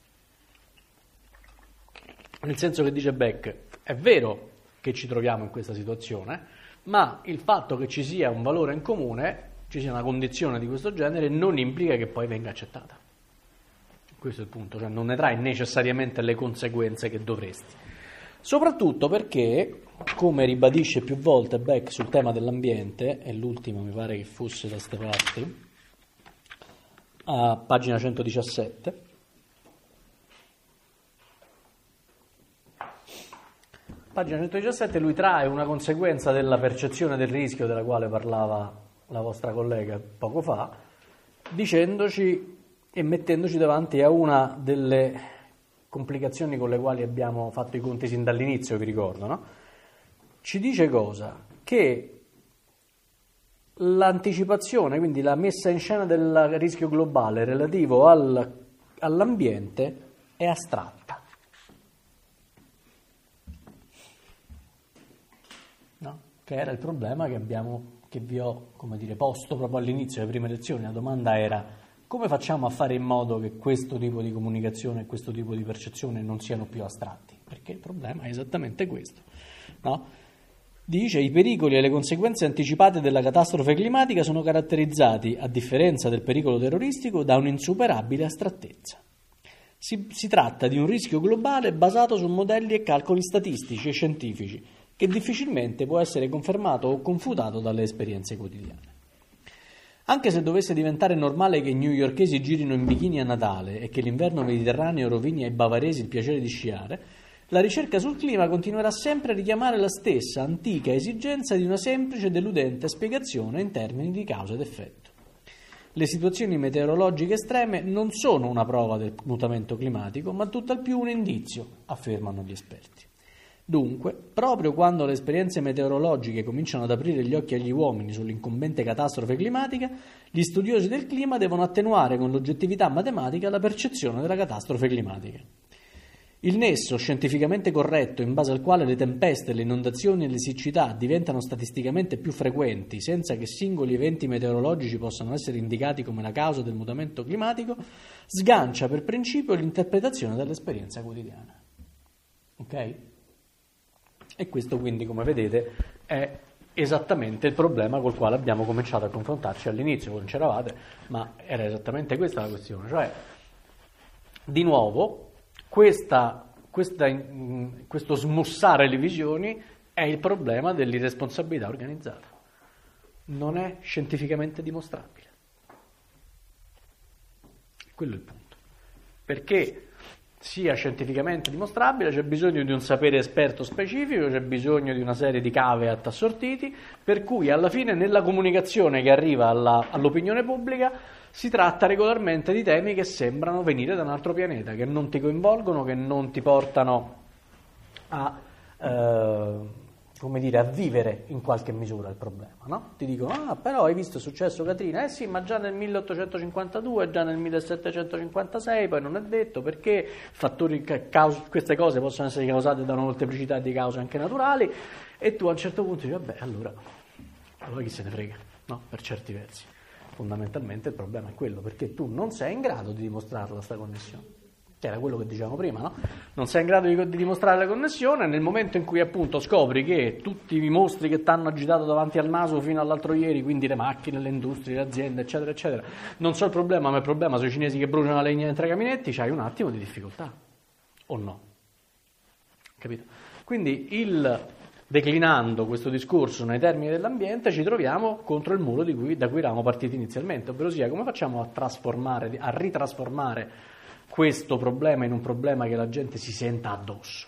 nel senso che dice Beck: è vero che ci troviamo in questa situazione, ma il fatto che ci sia un valore in comune, ci sia una condizione di questo genere, non implica che poi venga accettata. Questo è il punto, cioè non ne trai necessariamente le conseguenze che dovresti. Soprattutto perché, come ribadisce più volte Beck sul tema dell'ambiente, e l'ultima mi pare che fosse da ste parti, a pagina centodiciassette, pagina centodiciassette lui trae una conseguenza della percezione del rischio della quale parlava la vostra collega poco fa, dicendoci e mettendoci davanti a una delle complicazioni con le quali abbiamo fatto i conti sin dall'inizio, vi ricordo, no? Ci dice cosa? Che l'anticipazione, quindi la messa in scena del rischio globale relativo al, all'ambiente è astratta. No? Che era il problema che abbiamo, che vi ho, come dire, posto proprio all'inizio delle prime lezioni. La domanda era: come facciamo a fare in modo che questo tipo di comunicazione e questo tipo di percezione non siano più astratti? Perché il problema è esattamente questo, no? Dice: i pericoli e le conseguenze anticipate della catastrofe climatica sono caratterizzati, a differenza del pericolo terroristico, da un'insuperabile astrattezza. Si, si tratta di un rischio globale basato su modelli e calcoli statistici e scientifici, che difficilmente può essere confermato o confutato dalle esperienze quotidiane. Anche se dovesse diventare normale che i newyorkesi girino in bikini a Natale e che l'inverno mediterraneo rovini ai bavaresi il piacere di sciare, la ricerca sul clima continuerà sempre a richiamare la stessa antica esigenza di una semplice e deludente spiegazione in termini di causa ed effetto. Le situazioni meteorologiche estreme non sono una prova del mutamento climatico, ma tutt'al più un indizio, affermano gli esperti. Dunque, proprio quando le esperienze meteorologiche cominciano ad aprire gli occhi agli uomini sull'incombente catastrofe climatica, gli studiosi del clima devono attenuare con l'oggettività matematica la percezione della catastrofe climatica. Il nesso scientificamente corretto in base al quale le tempeste, le inondazioni e le siccità diventano statisticamente più frequenti senza che singoli eventi meteorologici possano essere indicati come la causa del mutamento climatico, sgancia per principio l'interpretazione dell'esperienza quotidiana. Ok? E questo quindi, come vedete, è esattamente il problema col quale abbiamo cominciato a confrontarci all'inizio. Voi non c'eravate, ma era esattamente questa la questione. Cioè, di nuovo, questa, questa, questo smussare le visioni è il problema dell'irresponsabilità organizzata. Non è scientificamente dimostrabile. Quello è il punto. Perché sia scientificamente dimostrabile, c'è bisogno di un sapere esperto specifico, c'è bisogno di una serie di caveat assortiti, per cui alla fine nella comunicazione che arriva alla, all'opinione pubblica si tratta regolarmente di temi che sembrano venire da un altro pianeta, che non ti coinvolgono, che non ti portano a, eh, come dire, a vivere in qualche misura il problema, no? Ti dicono: ah, però hai visto è successo Katrina? Eh sì, ma già nel milleottocentocinquantadue, già nel millesettecentocinquantasei, poi non è detto perché fattori, caus- queste cose possono essere causate da una molteplicità di cause anche naturali, e tu a un certo punto dici: vabbè, allora, allora chi se ne frega, no? Per certi versi. Fondamentalmente il problema è quello, perché tu non sei in grado di dimostrarla sta connessione, che era quello che dicevamo prima, no? Non sei in grado di, di dimostrare la connessione. Nel momento in cui appunto scopri che tutti i mostri che ti hanno agitato davanti al naso fino all'altro ieri, quindi le macchine, le industrie, le aziende, eccetera eccetera, non so il problema, ma il problema sono i cinesi che bruciano la legna dentro i caminetti, c'hai un attimo di difficoltà, o no? Capito? Quindi il declinando questo discorso nei termini dell'ambiente ci troviamo contro il muro di cui, da cui eravamo partiti inizialmente, ovvero sia come facciamo a trasformare, a ritrasformare questo problema in un problema che la gente si senta addosso,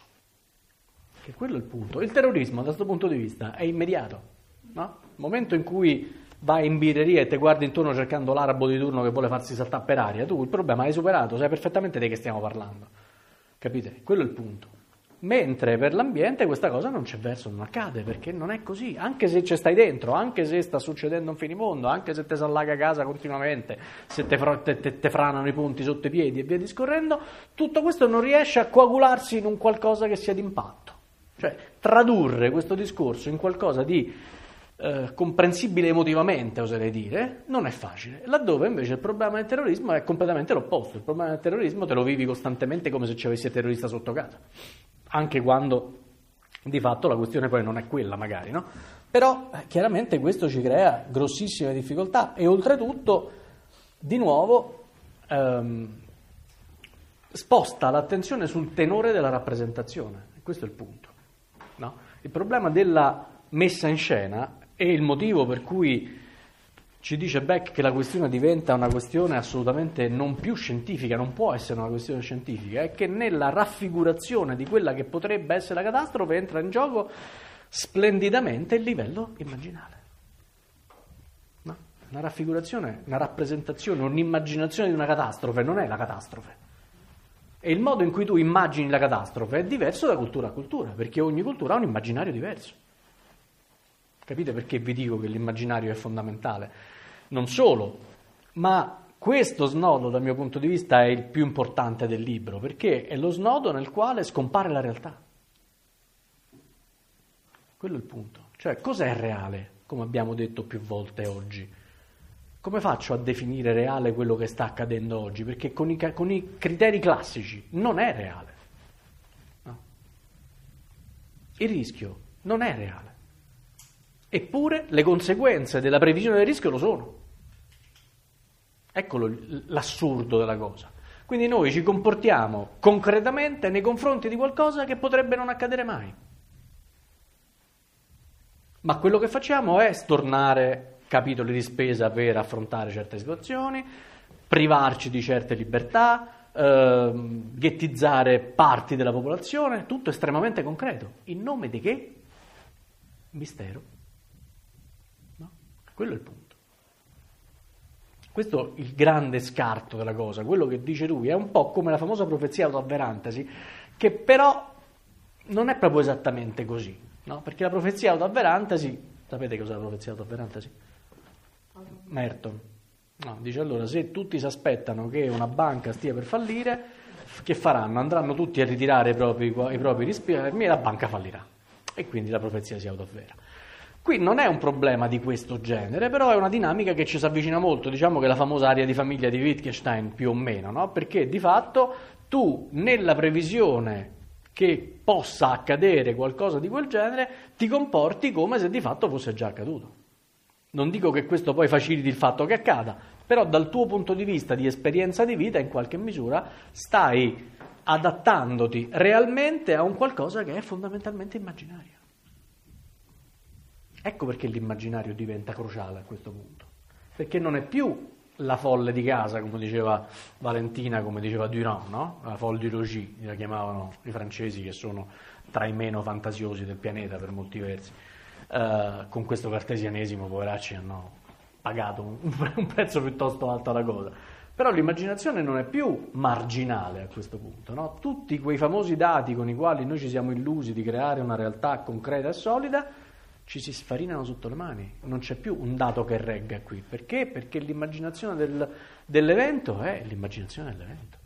che quello è il punto. Il terrorismo da questo punto di vista è immediato, no? Il momento in cui vai in birreria e ti guardi intorno cercando l'arabo di turno che vuole farsi saltare per aria, tu il problema l'hai superato, sai perfettamente di che stiamo parlando, capite? Quello è il punto. Mentre per l'ambiente questa cosa non c'è verso, non accade, perché non è così, anche se ci stai dentro, anche se sta succedendo un finimondo, anche se te si allaga casa continuamente, se te, fra, te, te, te franano i ponti sotto i piedi e via discorrendo, tutto questo non riesce a coagularsi in un qualcosa che sia d'impatto. Cioè, tradurre questo discorso in qualcosa di eh, comprensibile emotivamente, oserei dire, non è facile, laddove invece il problema del terrorismo è completamente l'opposto. Il problema del terrorismo te lo vivi costantemente come se ci avessi il terrorista sotto casa, anche quando di fatto la questione poi non è quella magari, no? Però eh, chiaramente questo ci crea grossissime difficoltà e oltretutto di nuovo ehm, sposta l'attenzione sul tenore della rappresentazione. Questo è il punto, no? Il problema della messa in scena è il motivo per cui ci dice Beck che la questione diventa una questione assolutamente non più scientifica, non può essere una questione scientifica, è che nella raffigurazione di quella che potrebbe essere la catastrofe entra in gioco splendidamente il livello immaginale. No? Una raffigurazione, una rappresentazione, un'immaginazione di una catastrofe non è la catastrofe. E il modo in cui tu immagini la catastrofe è diverso da cultura a cultura, perché ogni cultura ha un immaginario diverso. Capite perché vi dico che l'immaginario è fondamentale? Non solo, ma questo snodo dal mio punto di vista è il più importante del libro, perché è lo snodo nel quale scompare la realtà. Quello è il punto. Cioè, cos'è reale, come abbiamo detto più volte oggi? Come faccio a definire reale quello che sta accadendo oggi? Perché con i, con i criteri classici non è reale. No? Il rischio non è reale. Eppure le conseguenze della previsione del rischio lo sono. Eccolo l'assurdo della cosa. Quindi noi ci comportiamo concretamente nei confronti di qualcosa che potrebbe non accadere mai. Ma quello che facciamo è stornare capitoli di spesa per affrontare certe situazioni, privarci di certe libertà, eh, ghettizzare parti della popolazione, tutto estremamente concreto. In nome di che? Mistero. Quello è il punto. Questo è il grande scarto della cosa, quello che dice lui, è un po' come la famosa profezia autoavverantasi, che però non è proprio esattamente così, no? Perché la profezia autoavverantasi, sapete cos'è la profezia autoavverantasi? Merton. No, dice allora, se tutti si aspettano che una banca stia per fallire, che faranno? Andranno tutti a ritirare i propri, i propri risparmi e la banca fallirà. E quindi la profezia si autoavvera. Qui non è un problema di questo genere, però è una dinamica che ci si avvicina molto, diciamo che la famosa aria di famiglia di Wittgenstein più o meno, no? Perché di fatto tu nella previsione che possa accadere qualcosa di quel genere ti comporti come se di fatto fosse già accaduto. Non dico che questo poi faciliti il fatto che accada, però dal tuo punto di vista di esperienza di vita in qualche misura stai adattandoti realmente a un qualcosa che è fondamentalmente immaginario. Ecco perché l'immaginario diventa cruciale a questo punto, perché non è più la folle di casa, come diceva Valentina, come diceva Durand, no? La folle du logis, la chiamavano i francesi, che sono tra i meno fantasiosi del pianeta per molti versi. Uh, con questo cartesianesimo, poveracci, hanno pagato un, un prezzo piuttosto alto alla cosa. Però l'immaginazione non è più marginale a questo punto, no? Tutti quei famosi dati con i quali noi ci siamo illusi di creare una realtà concreta e solida ci si sfarinano sotto le mani, non c'è più un dato che regga qui. Perché? Perché l'immaginazione del, dell'evento è l'immaginazione dell'evento.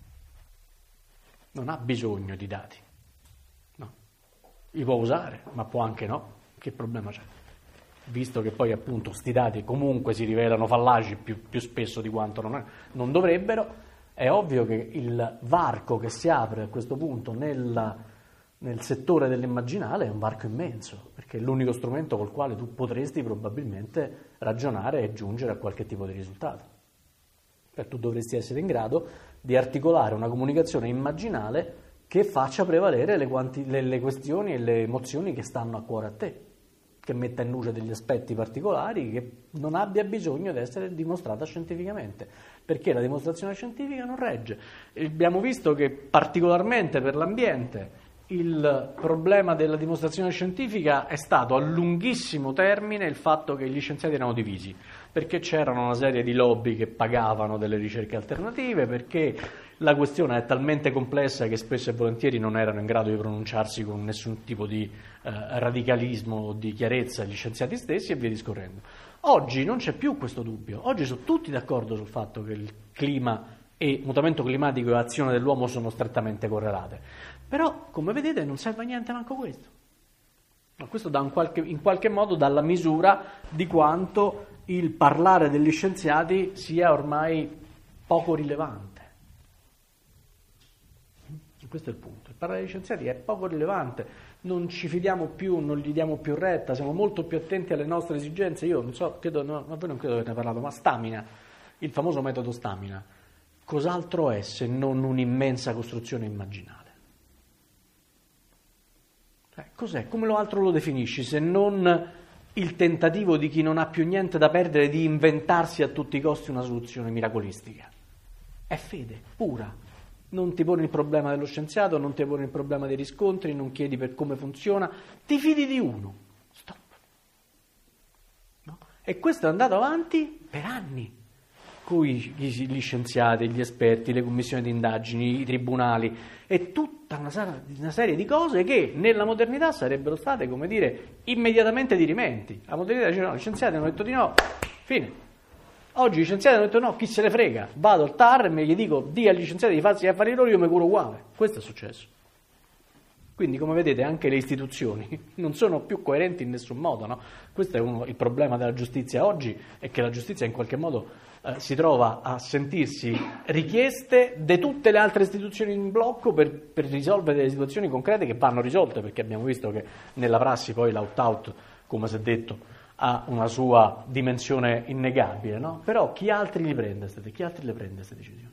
Non ha bisogno di dati. No. Li può usare, ma può anche no. Che problema c'è? Visto che poi appunto sti dati comunque si rivelano fallaci più, più spesso di quanto non, è, non dovrebbero, è ovvio che il varco che si apre a questo punto nella nel settore dell'immaginale è un varco immenso, perché è l'unico strumento col quale tu potresti probabilmente ragionare e giungere a qualche tipo di risultato. Cioè tu dovresti essere in grado di articolare una comunicazione immaginale che faccia prevalere le, quanti, le, le questioni e le emozioni che stanno a cuore a te, che metta in luce degli aspetti particolari, che non abbia bisogno di essere dimostrata scientificamente, perché la dimostrazione scientifica non regge. E abbiamo visto che particolarmente per l'ambiente il problema della dimostrazione scientifica è stato a lunghissimo termine il fatto che gli scienziati erano divisi, perché c'erano una serie di lobby che pagavano delle ricerche alternative, perché la questione è talmente complessa che spesso e volentieri non erano in grado di pronunciarsi con nessun tipo di eh, radicalismo o di chiarezza gli scienziati stessi e via discorrendo. Oggi non c'è più questo dubbio, oggi sono tutti d'accordo sul fatto che il clima e mutamento climatico e azione dell'uomo sono strettamente correlate. Però, come vedete, non serve a niente manco questo. Ma questo dà un qualche, in qualche modo dà la misura di quanto il parlare degli scienziati sia ormai poco rilevante. Questo è il punto. Il parlare degli scienziati è poco rilevante, non ci fidiamo più, non gli diamo più retta, siamo molto più attenti alle nostre esigenze. Io non so, credo, no, a voi non credo che ne parlato, ma Stamina, il famoso metodo Stamina, cos'altro è se non un'immensa costruzione immaginale? Eh, cos'è? Come lo altro lo definisci se non il tentativo di chi non ha più niente da perdere di inventarsi a tutti i costi una soluzione miracolistica? È fede pura. Non ti poni il problema dello scienziato, non ti poni il problema dei riscontri, non chiedi per come funziona, ti fidi di uno. Stop. No? E questo è andato avanti per anni. Con gli scienziati, gli esperti, le commissioni di indagini, i tribunali e tutta una, una serie di cose che nella modernità sarebbero state, come dire, immediatamente dirimenti. La modernità dice no, gli scienziati hanno detto di no, fine. Oggi gli scienziati hanno detto no, chi se ne frega, vado al T A R e me gli dico di agli scienziati di farsi gli affari loro, io mi curo uguale. Questo è successo. Quindi, come vedete, anche le istituzioni non sono più coerenti in nessun modo, no? Questo è uno, il problema della giustizia oggi, è che la giustizia in qualche modo eh, si trova a sentirsi richieste di tutte le altre istituzioni in blocco per, per risolvere delle situazioni concrete che vanno risolte, perché abbiamo visto che nella prassi poi l'opt-out, come si è detto, ha una sua dimensione innegabile, no? Però chi altri li prende, chi altri le prende queste decisioni?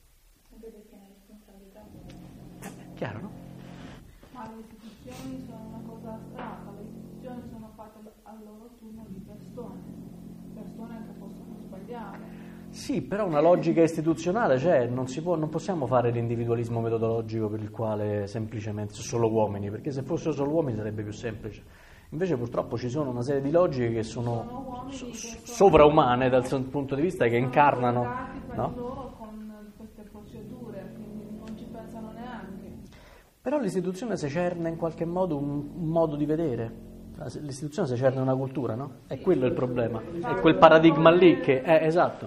Eh, chiaro, no? Ma le istituzioni sono una cosa astratta, le istituzioni sono fatte al loro turno di persone, persone che possono sbagliare. Sì, però una logica istituzionale c'è, non, si può, non possiamo fare l'individualismo metodologico per il quale semplicemente solo uomini, perché se fossero solo uomini sarebbe più semplice. Invece purtroppo ci sono una serie di logiche che sono, sono so, sovraumane dal suo punto di vista, che incarnano, no? Loro con queste procedure, quindi non ci pensano neanche. Però l'istituzione secerne in qualche modo un, un modo di vedere. L'istituzione secerne una cultura, no? È quello il problema. È quel paradigma lì che è esatto.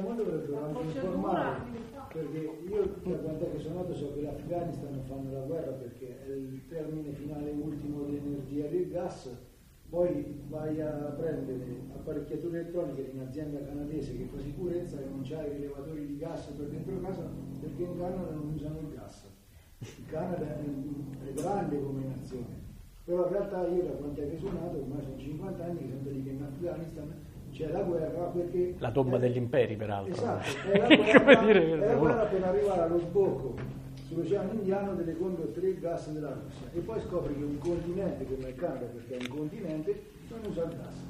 Perché io da quando è che sono nato so che l'Afghanistan fanno la guerra perché è il termine finale ultimo dell'energia e del gas, poi vai a prendere apparecchiature elettroniche di un'azienda canadese che fa sicurezza e non c'ha i rilevatori di gas per dentro casa perché in Canada non usano il gas. Il Canada è, è grande come nazione, però in realtà io da quando è che sono nato, ormai sono cinquanta anni che sento dire che in Afghanistan c'è la guerra perché... La tomba degli imperi, peraltro. Esatto, è la guerra, è la guerra per arrivare allo sbocco sull'Oceano Indiano delle condotte del gas della Russia. E poi scopri che un continente, che non è Canada perché è un continente, non usa il gas.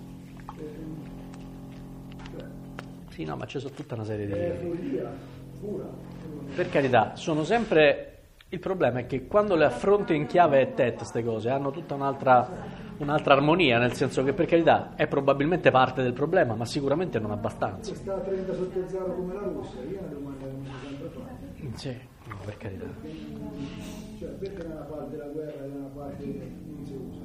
Eh, cioè, sì, no, ma c'è tutta una serie di... È follia pura. Per carità, sono sempre... Il problema è che quando le affronti in chiave e tet queste cose hanno tutta un'altra, un'altra armonia, nel senso che per carità è probabilmente parte del problema, ma sicuramente non abbastanza. Se sta a trenta sotto zero come la Russia, io una domanda che mi sono sempre fatto. Sì, no, per carità. Cioè, perché da una parte la guerra e da una parte non si usa?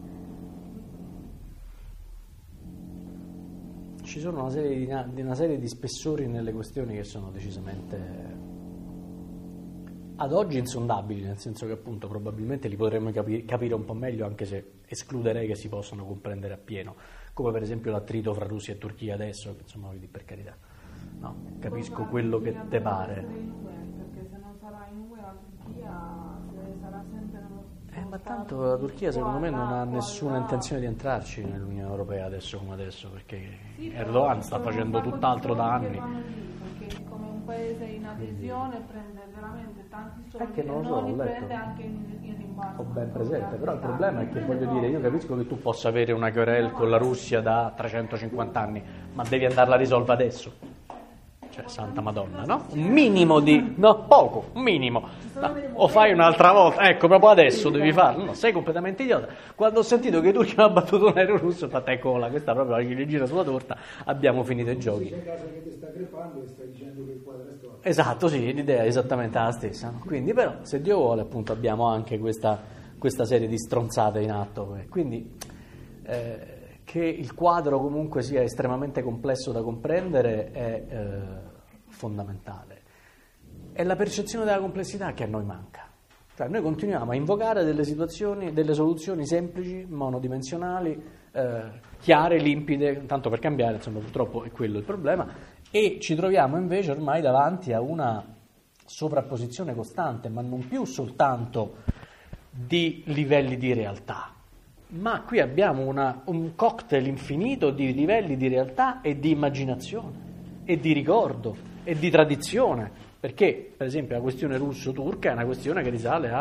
Ci sono una serie di, una serie di spessori nelle questioni che sono decisamente... ad oggi insondabili, nel senso che appunto probabilmente li potremmo capi- capire un po' meglio, anche se escluderei che si possano comprendere appieno, come per esempio l'attrito fra Russia e Turchia adesso, che insomma, vedi, per carità, no, capisco quello che te pare. Perché se non sarà in U E la Turchia sarà sempre nello Eh, ma tanto la Turchia secondo me non ha nessuna intenzione di entrarci nell'Unione Europea adesso come adesso, perché sì, Erdogan sta facendo tutt'altro da anni. Perché come un paese in adesione prende veramente tanti soldi È che non lo e so, non ho li letto. prende anche in, in rimborso. Ho ben presente, però il problema è che voglio dire, io capisco che tu possa avere una querela con la Russia da trecentocinquanta anni, ma devi andarla a risolvere adesso. Cioè, santa Madonna, no? Un minimo di... no, poco, un minimo. No, o fai un'altra volta, ecco, proprio adesso devi farlo. No, sei completamente idiota. Quando ho sentito che i turchi hanno battuto un aereo russo, ho fatto ecco, questa proprio la ciliegina sulla torta, abbiamo finito i giochi. C'è caso che ti sta crepando e stai dicendo che il quadro è storto. Esatto, sì, l'idea è esattamente la stessa. No? Quindi, però, se Dio vuole, appunto, abbiamo anche questa, questa serie di stronzate in atto. Quindi, eh, che il quadro comunque sia estremamente complesso da comprendere è eh, fondamentale. È la percezione della complessità che a noi manca. Cioè, noi continuiamo a invocare delle situazioni, delle soluzioni semplici, monodimensionali, eh, chiare, limpide, tanto per cambiare, insomma, purtroppo è quello il problema, e ci troviamo invece ormai davanti a una sovrapposizione costante, ma non più soltanto di livelli di realtà, ma qui abbiamo una, un cocktail infinito di livelli di realtà e di immaginazione, e di ricordo, e di tradizione, perché per esempio la questione russo-turca è una questione che risale a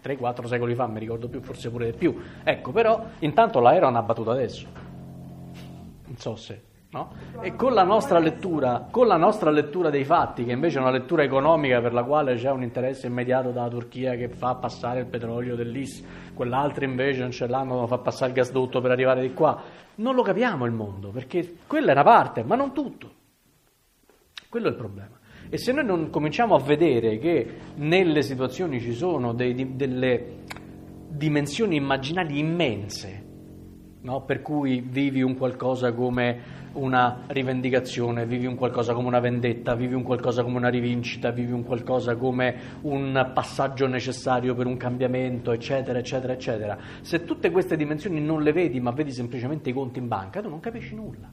tre quattro secoli fa, mi ricordo più, forse pure di più. Ecco, però intanto l'aereo hanno abbattuto adesso. Non so se, no? E con la nostra lettura, con la nostra lettura dei fatti, che invece è una lettura economica per la quale c'è un interesse immediato dalla Turchia che fa passare il petrolio dell'I S, quell'altra invece non ce l'hanno, fa passare il gasdotto per arrivare di qua, non lo capiamo il mondo, perché quella è una parte, ma non tutto. Quello è il problema. E se noi non cominciamo a vedere che nelle situazioni ci sono dei, delle dimensioni immaginali immense, no? Per cui vivi un qualcosa come una rivendicazione, vivi un qualcosa come una vendetta, vivi un qualcosa come una rivincita, vivi un qualcosa come un passaggio necessario per un cambiamento, eccetera, eccetera, eccetera. Se tutte queste dimensioni non le vedi, ma vedi semplicemente i conti in banca, tu non capisci nulla.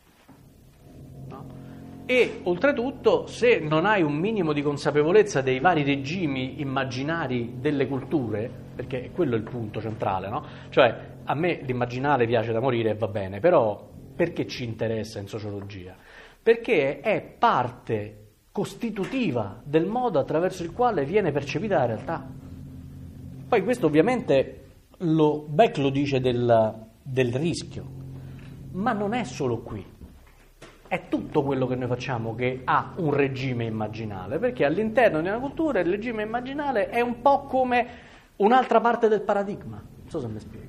No? E oltretutto, se non hai un minimo di consapevolezza dei vari regimi immaginari delle culture, perché quello è il punto centrale, no? Cioè, a me l'immaginare piace da morire e va bene, però perché ci interessa in sociologia? Perché è parte costitutiva del modo attraverso il quale viene percepita la realtà. Poi questo ovviamente lo, Beck lo dice del, del rischio, ma non è solo qui. È tutto quello che noi facciamo che ha un regime immaginale, perché all'interno di una cultura il regime immaginale è un po' come un'altra parte del paradigma. Non so se mi spiego.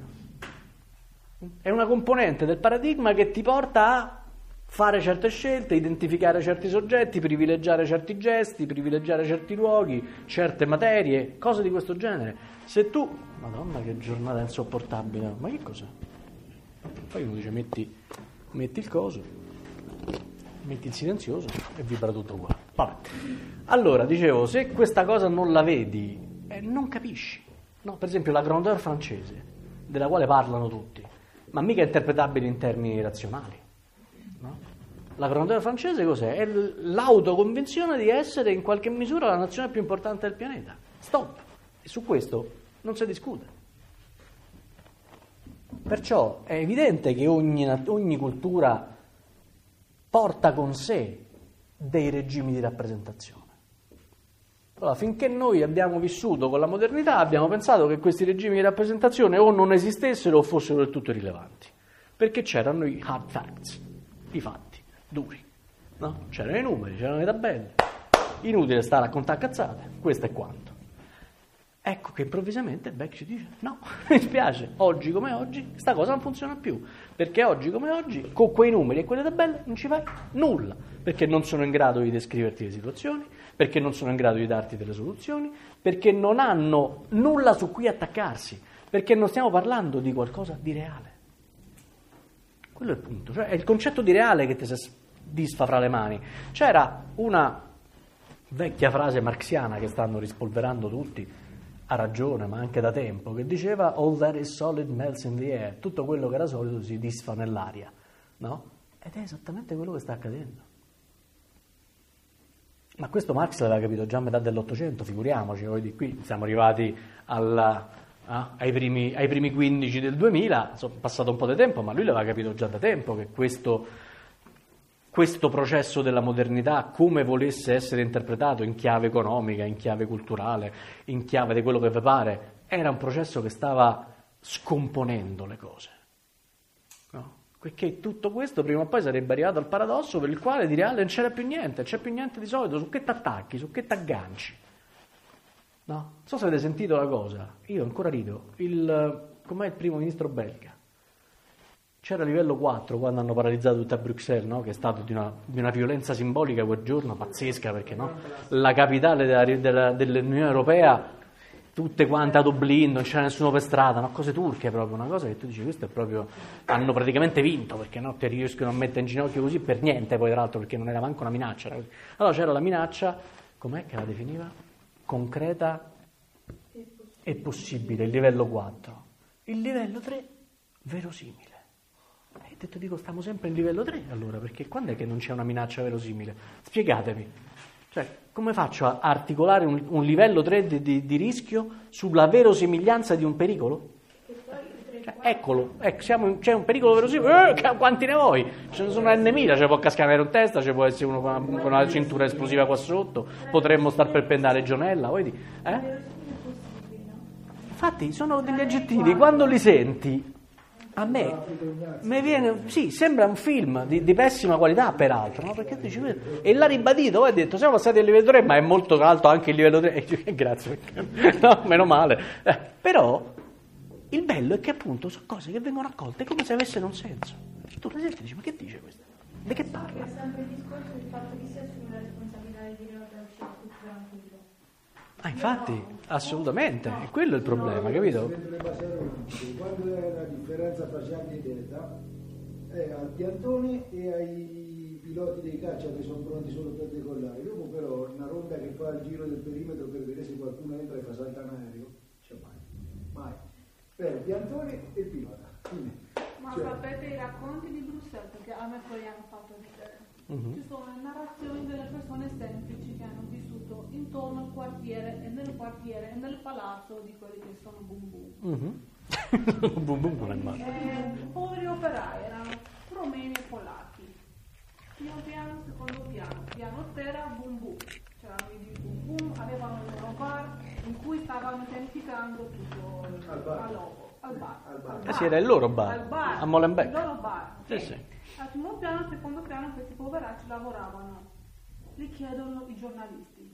È una componente del paradigma che ti porta a fare certe scelte, identificare certi soggetti, privilegiare certi gesti, privilegiare certi luoghi, certe materie, cose di questo genere. Se tu... Madonna, che giornata insopportabile. Ma che cos'è? Poi uno dice metti, metti il coso, metti il silenzioso e vibra tutto uguale. Vabbè. Allora, dicevo, se questa cosa non la vedi, eh, non capisci. No? Per esempio la grandeur francese, della quale parlano tutti, ma mica è interpretabile in termini razionali. No? La grandeur francese cos'è? È l'autoconvinzione di essere in qualche misura la nazione più importante del pianeta. Stop. E su questo non si discute. Perciò è evidente che ogni, ogni cultura porta con sé dei regimi di rappresentazione. Allora, finché noi abbiamo vissuto con la modernità, abbiamo pensato che questi regimi di rappresentazione o non esistessero o fossero del tutto irrilevanti, perché c'erano i hard facts, i fatti duri, no? C'erano i numeri, c'erano le tabelle, inutile stare a contare cazzate, questo è quanto. Ecco che improvvisamente Beck ci dice no, mi spiace, oggi come oggi sta cosa non funziona più, perché oggi come oggi con quei numeri e quelle tabelle non ci fai nulla, perché non sono in grado di descriverti le situazioni, perché non sono in grado di darti delle soluzioni, perché non hanno nulla su cui attaccarsi, perché non stiamo parlando di qualcosa di reale. Quello è il punto, cioè è il concetto di reale che ti si disfa fra le mani. C'era una vecchia frase marxiana che stanno rispolverando tutti, ha ragione, ma anche da tempo, che diceva all that is solid melts in the air, tutto quello che era solido si disfa nell'aria, no? Ed è esattamente quello che sta accadendo. Ma questo Marx l'aveva capito già a metà dell'Ottocento, figuriamoci, noi di qui siamo arrivati alla, ah, ai, primi, ai primi quindici del duemila, insomma, è passato un po' di tempo, ma lui l'aveva capito già da tempo che questo... questo processo della modernità, come volesse essere interpretato in chiave economica, in chiave culturale, in chiave di quello che vi pare, era un processo che stava scomponendo le cose. No? Perché tutto questo prima o poi sarebbe arrivato al paradosso per il quale di reale non c'era più niente, non c'è più niente di solido, su che t'attacchi, su che t'agganci. No? Non so se avete sentito la cosa, io ancora rido, il, com'è il primo ministro belga? C'era livello quattro quando hanno paralizzato tutta Bruxelles, no? Che è stato di una, di una violenza simbolica quel giorno, pazzesca, perché no? La capitale della, della, dell'Unione Europea, tutte quante a Dublino, non c'era nessuno per strada, no? Cose turche proprio, una cosa che tu dici, questo è proprio, hanno praticamente vinto, perché no? Ti riescono a mettere in ginocchio così per niente, poi tra l'altro, perché non era manco una minaccia. Era così. Allora c'era la minaccia, com'è che la definiva? Concreta e possibile, il livello quattro. Il livello tre, verosimile. E ho detto, dico, stiamo sempre in livello tre allora, perché quando è che non c'è una minaccia verosimile? Spiegatemi, cioè, come faccio a articolare un, un livello tre di, di, di rischio sulla verosimiglianza di un pericolo? Cioè, eccolo, ecco, siamo in, c'è un pericolo verosimile, eh, quanti ne vuoi? Ce ne sono N mila, ci può cascare un aereo in testa, ci può essere uno con una, con una cintura esplosiva qua sotto, potremmo star per pendere Gionella, vedi? Eh? Infatti sono degli aggettivi, quando li senti, a me, mi viene, sì, sembra un film di, di pessima qualità peraltro, no? Perché dici, e l'ha ribadito, poi ha detto siamo passati al livello tre, ma è molto alto anche il livello tre, e dici, grazie, no, meno male, eh, però il bello è che appunto sono cose che vengono accolte come se avessero un senso, tu le senti e dici, ma che dice questo? Di che parla? È sempre il discorso del fatto che si assume la responsabilità di dire la uscita tutto tranquillo. Ah, infatti, assolutamente, è quello il problema, capito? Quando è la differenza fra Gianni e Delta è al piantone e ai piloti dei caccia che sono pronti solo per decollare. Dopo però una ronda che fa il giro del perimetro per vedere se qualcuno entra e fa saltare un aereo, c'è mai, mai. Per il piantone e il pilota. Quindi, ma cioè, sapete i racconti di Bruxelles, perché a me poi hanno fatto ridere. Uh-huh. Ci sono le narrazioni delle persone semplici che hanno vissuto intorno al quartiere e nel quartiere e nel palazzo di quelli che sono bum bum. Uh-huh. Bum bum non è male. Eh, poveri operai, erano romeni e polacchi. Primo piano, secondo piano, piano terra, bum bum. C'erano i di bum bum, avevano il loro bar in cui stavano pianificando tutto il al bar. logo. Al bar. Al bar. Al bar. Eh sì, era il loro bar, Al bar. a Molenbeek. Il loro bar. Sì, sì. Al primo piano, al secondo piano, questi poveracci lavoravano. Li chiedono i giornalisti.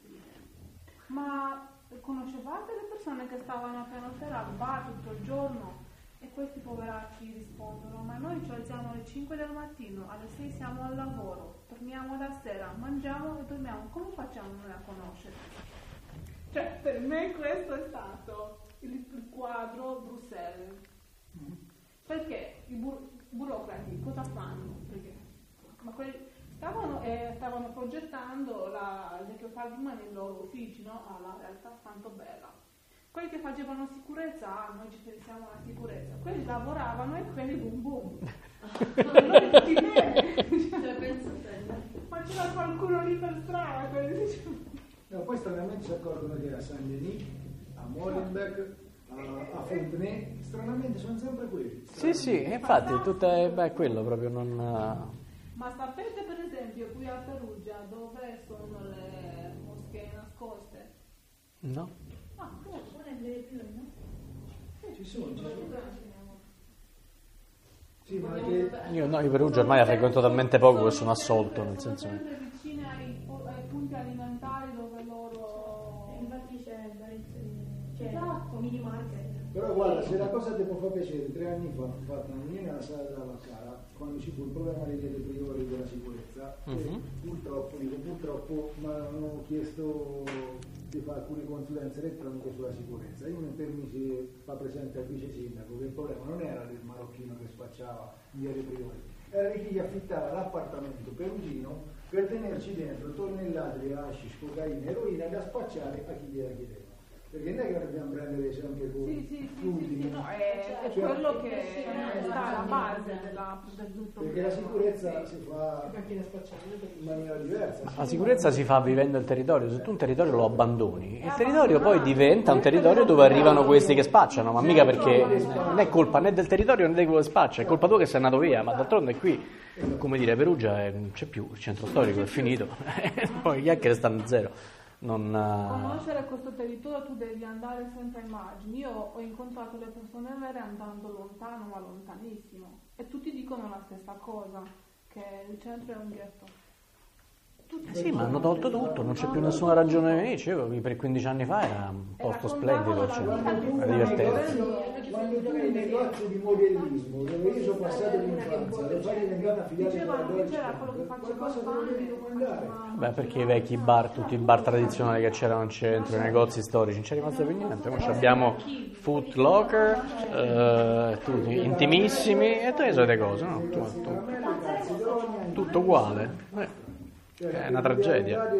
Ma conoscevate le persone che stavano a piano terra al bar tutto il giorno? E questi poveracci rispondono, ma noi ci alziamo alle cinque del mattino, alle sei siamo al lavoro, torniamo la sera, mangiamo e dormiamo. Come facciamo noi a conoscere? Cioè, per me questo è stato il, il quadro Bruxelles. Perché i bur- burocrati cosa fanno? Perché, ma quelli, stavano, eh, stavano progettando la, il vecchio Calvin nei loro uffici, no? Alla realtà tanto bella. Quelli che facevano sicurezza, ah, noi ci pensiamo alla sicurezza. Quelli lavoravano e quelli boom boom. Noi tutti bene. Cioè, penso ma c'era qualcuno lì per strada, quelli dicevano. No, poi stranamente si accorgono che a Saint-Denis, a Molenbeek, a, a Fontenay, stranamente sono sempre quelli. Sì, sì, infatti, tutto è beh, quello proprio non... Ma sapete per esempio qui a Perugia dove sono le moschee nascoste? No. Ah, non è vero, no? Ci sono, ci sono. Sì, ma che... Io no, io Perugia ormai la frequento talmente poco che sono assolto, nel senso che... Sono vicine ai, ai punti alimentari dove loro... Infatti c'è il Varese, c'è Esatto. mini market. Però guarda, se la cosa ti può far piacere, tre anni fa ho fatto una riunione alla sala della Vaccara, quando ci fu il problema dei priori della sicurezza, uh-huh. e purtroppo, dico purtroppo, mi hanno chiesto di fare alcune consulenze elettroniche sulla sicurezza. Io mi permisi di far presente al vice sindaco che il problema non era del marocchino che spacciava via dei priori, era di chi affittava l'appartamento perugino per tenerci dentro tonnellate di hashish, cocaina, eroina da spacciare a chi gliela chiedeva. Perché non è che dobbiamo prendere sempre con sì, sì, sì, l'ultimo. sì, no, è, è cioè, quello che sta alla base della, del tutto. Perché la sicurezza si fa in maniera diversa. La sicurezza si fa vivendo il territorio, se tu un territorio lo abbandoni, il territorio poi diventa un territorio dove arrivano questi che spacciano, ma mica perché non è colpa né del territorio né di quello che spaccia, è colpa tua che sei andato via, ma d'altronde qui, come dire, Perugia è, non c'è più, il centro storico è finito, poi gli chiacchiere stanno a zero. Non, uh... conoscere questo territorio tu devi andare senza immagini. Io ho incontrato le persone vere andando lontano ma lontanissimo e tutti dicono la stessa cosa, che il centro è un ghetto. Eh sì, ma hanno tolto tutto, non c'è più nessuna ragione di venirci. Io per quindici anni fa era un posto splendido, cioè, era divertente. Quando tu nei negozi di modellismo, dove io sono passato l'infanzia, lo fai diventare una filiale della Deutsche Bank, qualcosa devi domandare. Beh, perché i vecchi bar, tutti i bar tradizionali che c'erano al centro, i negozi storici, non c'è rimasto più niente. Ora abbiamo Foot Locker, eh, tutti intimissimi e tutte le solite cose, no? Tutto, tutto uguale. Eh. È una tragedia.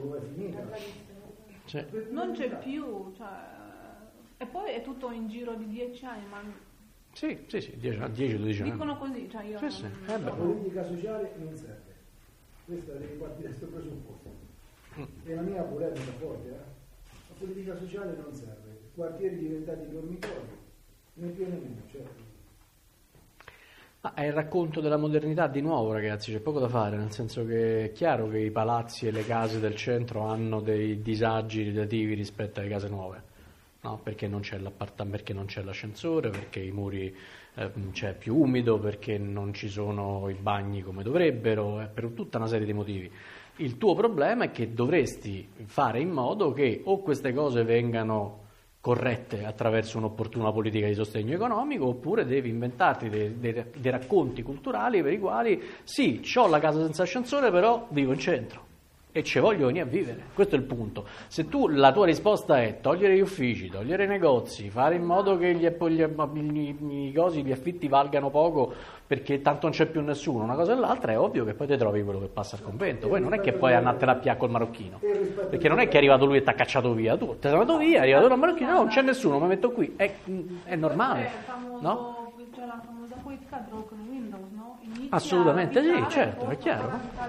Cioè. Non c'è più, cioè, e poi è tutto in giro di dieci anni, ma sì, sì, sì, dieci dodici anni. Dicono così, cioè io sì, non... sì. Eh la politica sociale non serve. Questa deve partire da questo presupposto. E la mia polemica forte, eh? La politica sociale non serve. Quartieri diventati dormitori, né più né meno, certo. Ah, è il racconto della modernità di nuovo, ragazzi, c'è poco da fare, nel senso che è chiaro che i palazzi e le case del centro hanno dei disagi relativi rispetto alle case nuove, no? Perché non c'è l'appartamento, perché non c'è l'ascensore, perché i muri eh, c'è più umido, perché non ci sono i bagni come dovrebbero, eh, per tutta una serie di motivi. Il tuo problema è che dovresti fare in modo che o queste cose vengano corrette attraverso un'opportuna politica di sostegno economico, oppure devi inventarti dei, dei, dei racconti culturali per i quali sì, ho la casa senza ascensore, però vivo in centro e ci voglio venire a vivere. Questo è il punto. Se tu la tua risposta è togliere gli uffici, togliere i negozi, fare in modo che gli, gli, gli, gli, cosi, gli affitti valgano poco perché tanto non c'è più nessuno, una cosa e l'altra, è ovvio che poi ti trovi quello che passa al convento. Poi non è che poi andartela a piacco col marocchino, perché non è che è arrivato lui e ti ha cacciato via, tu ti sei andato via, è arrivato il marocchino, no, non c'è nessuno, mi metto qui, è, è normale, no? C'è la famosa politica broken windows, no? Inizia Assolutamente sì, certo, è chiaro.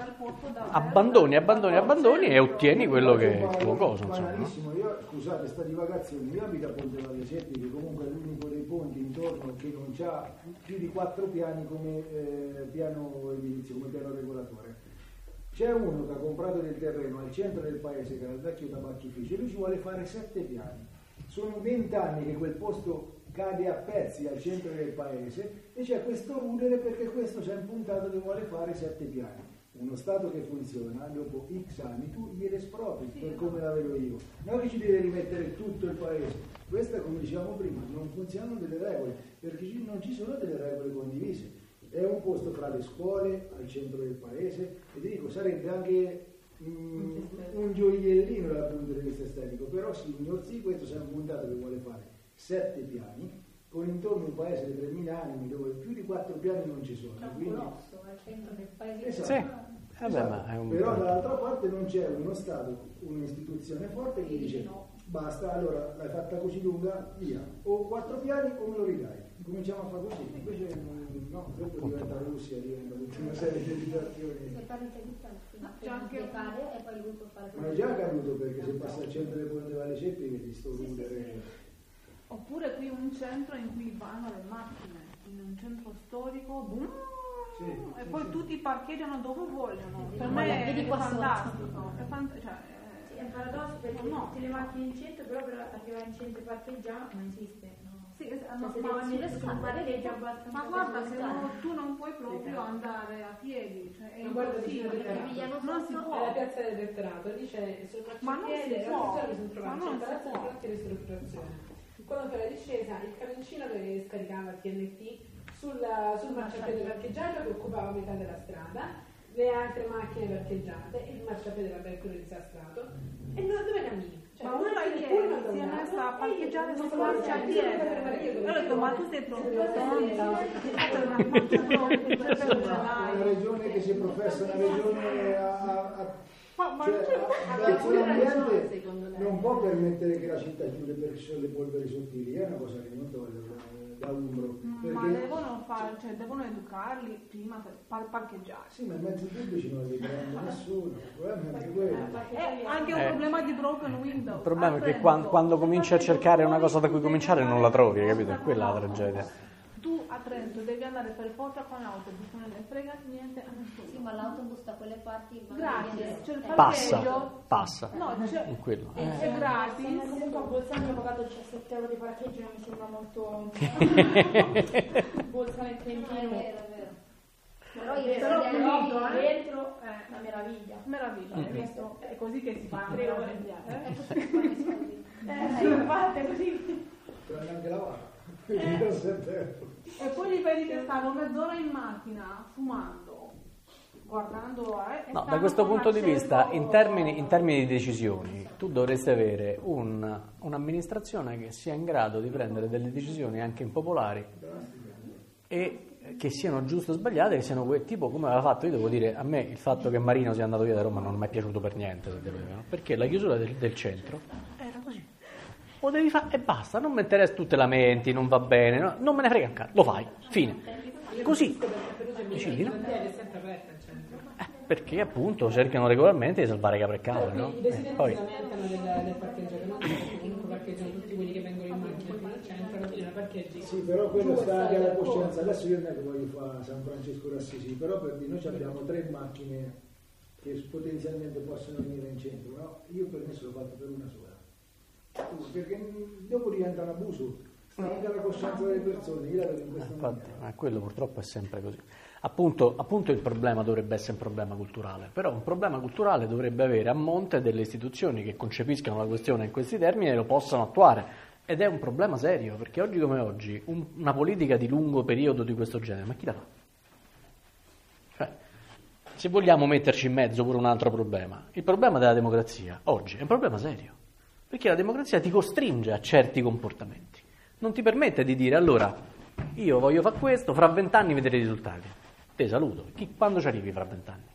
Abbandoni, abbandoni, abbandoni e ottieni quello che è il tuo coso, insomma. Banalissimo, io, scusate, sta divagazione, io abito a Ponte Valle Seppi, che comunque è l'unico dei ponti intorno che non ha più di quattro piani come eh, piano edilizio, come piano regolatore. C'è uno che ha comprato del terreno al centro del paese, che era il vecchio tabacchificio, e lui ci vuole fare sette piani. Sono vent'anni che quel posto cade a pezzi al centro del paese e c'è questo rudere perché questo si è impuntato che vuole fare sette piani. Uno Stato che funziona, dopo X anni tu gliele espropri, per come la vedo io. Non che ci deve rimettere tutto il paese. Questa, come dicevamo prima, non funzionano delle regole, perché non ci sono delle regole condivise. È un posto fra le scuole, al centro del paese, e ti dico, sarebbe anche mm, un gioiellino dal punto di vista estetico, però signor sì, questo si è impuntato che vuole fare sette piani, con intorno un paese di tremila animi dove più di quattro piani non ci sono. C'è un quindi... colosso al centro del paese. Esatto. Sì. Esatto. Vabbè, ma è un... Però dall'altra parte non c'è uno Stato, un'istituzione forte che dice no, basta, allora l'hai fatta così lunga, via, o quattro piani o me lo ridai, cominciamo a fare così, invece no, dopo diventa Russia, diventa tutta una serie di situazioni. Se parli di fino C'è anche a fare e poi lui può fare. Ma è già accaduto, perché se passa al centro del Ponte Valle Seppi che ti sto sì, rudere. sì, sì. Oppure qui un centro in cui vanno le macchine, in un centro storico, boom, Sì, e sì, poi sì. tutti parcheggiano dove vogliono. Vedi Per qua- me è, vedi è qua sotto. fantastico. È fant- cioè, Sì, è un paradosso perché no. tutte le macchine in centro, però per arrivare in centro e parcheggiare non esiste. No. sì, es- Cioè, ma, se ma, devono ma- sfruttare leggi abbastanza. ma guarda, se semplici. no, tu non puoi proprio andare a piedi, cioè, è Ma guarda, impossibile. vicino al Emiliano Non si Sotto può. Alla piazza del Retterato dice sul Ma non si marciapiede, può. l'altro giorno mi sono Ma trovata non in palazzo si dei può. fatti di ristrutturazione. Quando per la discesa il camioncino che scaricava il T N T sul, sul marciapiede parcheggiato che occupava metà della strada, le altre macchine parcheggiate, il marciapiede era ben disastrato, e no, dove cammini? Cioè, Ma uno macchine ieri pullman da si è un lato, messa a e parcheggiare io sul non so, marciapiede. cioè, io Io ho detto, ma tu sei proprio tonta, Una regione che si professa una regione a, a, a Ma, ma cioè, ha dal suo ragione, ambiente secondo lei. non può permettere che la città chiude perché ci sono le polveri sottili, è una cosa che non toglie da, da umbro. Ma Perché, devono fare, cioè devono educarli prima per par- parcheggiare. sì, ma i mezzi pubblici non li prende nessuno, è anche quello. È anche un Eh. problema di broken window. Il problema è che Attento. quando, quando cominci a cercare una cosa da cui cominciare non la trovi, hai capito? È quella la tragedia. Tu a Trento devi andare per forza con l'autobus, non ne frega niente a nessuno. Sì, ma l'autobus da quelle parti magari Grazie, viene- c'è il Passa, parcheggio. passa. No, c'è, In quello. è, Eh. è gratis. Sono comunque a Bolzano ho pagato diciassette euro di parcheggio, non mi sembra molto. Bolzano e Trentino. È vero, è vero. Però Però io sono pulito, eh. dentro è una meraviglia. Meraviglia, hai visto? È così che si fa. Tre ore. meraviglia, eh? È così che fanno i soldi. Eh, sì, infatti è così. Prende anche la vacca. diciassette euro. E poi li vedi che stanno mezz'ora in macchina fumando, guardando. Eh, e No, da stanno questo con punto di acceso- vista, in termini, in termini di decisioni, tu dovresti avere un- un'amministrazione che sia in grado di prendere delle decisioni anche impopolari e che siano giuste o sbagliate, che siano quel tipo come aveva fatto. Io devo dire, a me il fatto che Marino sia andato via da Roma non mi è piaciuto per niente, se devo dire, no? Perché la chiusura del, del centro era così. Lo devi fare e basta, non mi interessa tutte lamenti, non va bene, no? Non me ne frega un cazzo, lo fai, fine. Così. Decidi, no? è sempre aperta il centro. Eh, perché appunto cercano regolarmente di salvare capre e cavoli, no? I Eh, residenti poi, si lamentano del, del parcheggio, che non so, perché comunque parcheggiano tutti quelli che vengono in macchina fino al centro, alla fine la parcheggi. Sì, però quello giù e sta stai anche alla al coscienza. corso. Adesso io non è che voglio fare San Francesco d'Assisi, però per dire, noi abbiamo tre macchine che potenzialmente possono venire in centro, no? Io per me sono fatto per una sola. Perché dopo diventa un abuso, sta anche alla coscienza delle persone, io la vedo in questa Infatti, maniera. ma quello purtroppo è sempre così. Appunto, appunto il problema dovrebbe essere un problema culturale, però un problema culturale dovrebbe avere a monte delle istituzioni che concepiscano la questione in questi termini e lo possano attuare. Ed è un problema serio, perché oggi come oggi un- una politica di lungo periodo di questo genere, ma chi la fa? Cioè, se vogliamo metterci in mezzo pure un altro problema, il problema della democrazia oggi è un problema serio, perché la democrazia ti costringe a certi comportamenti, non ti permette di dire allora io voglio fare questo, fra vent'anni vedere i risultati. Te saluto, Chi, quando ci arrivi fra vent'anni?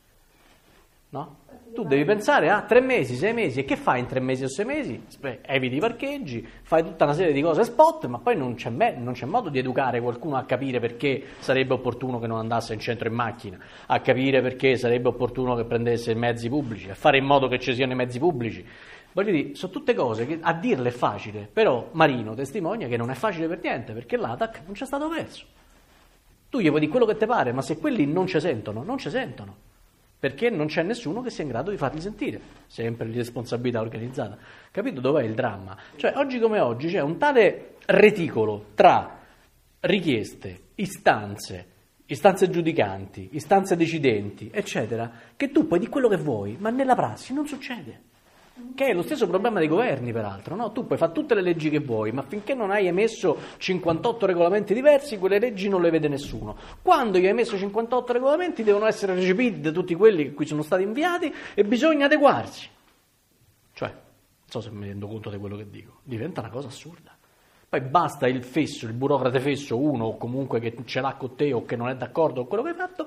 No? Tu devi pensare a tre mesi, sei mesi, e che fai in tre mesi o sei mesi? Beh, eviti i parcheggi, fai tutta una serie di cose spot, ma poi non c'è, me- non c'è modo di educare qualcuno a capire perché sarebbe opportuno che non andasse in centro in macchina, a capire perché sarebbe opportuno che prendesse i mezzi pubblici, a fare in modo che ci siano i mezzi pubblici. Voglio dire, sono tutte cose che a dirle è facile, però Marino testimonia che non è facile per niente, perché l'A T A C non c'è stato verso. Tu gli puoi dire quello che ti pare, ma se quelli non ci sentono, non ci sentono, perché non c'è nessuno che sia in grado di farli sentire, sempre di responsabilità organizzata. Capito dov'è il dramma? Cioè, oggi come oggi c'è un tale reticolo tra richieste, istanze, istanze giudicanti, istanze decidenti, eccetera, che tu puoi dire quello che vuoi, ma nella prassi non succede. Che è lo stesso problema dei governi, peraltro, no? Tu puoi fare tutte le leggi che vuoi, ma finché non hai emesso cinquantotto regolamenti diversi, quelle leggi non le vede nessuno. Quando io ho emesso cinquantotto regolamenti, devono essere recepiti da tutti quelli che qui sono stati inviati e bisogna adeguarsi. Cioè, non so se mi rendo conto di quello che dico, diventa una cosa assurda. Poi basta il fesso, il burocrate fesso, uno o comunque che ce l'ha con te o che non è d'accordo con quello che hai fatto,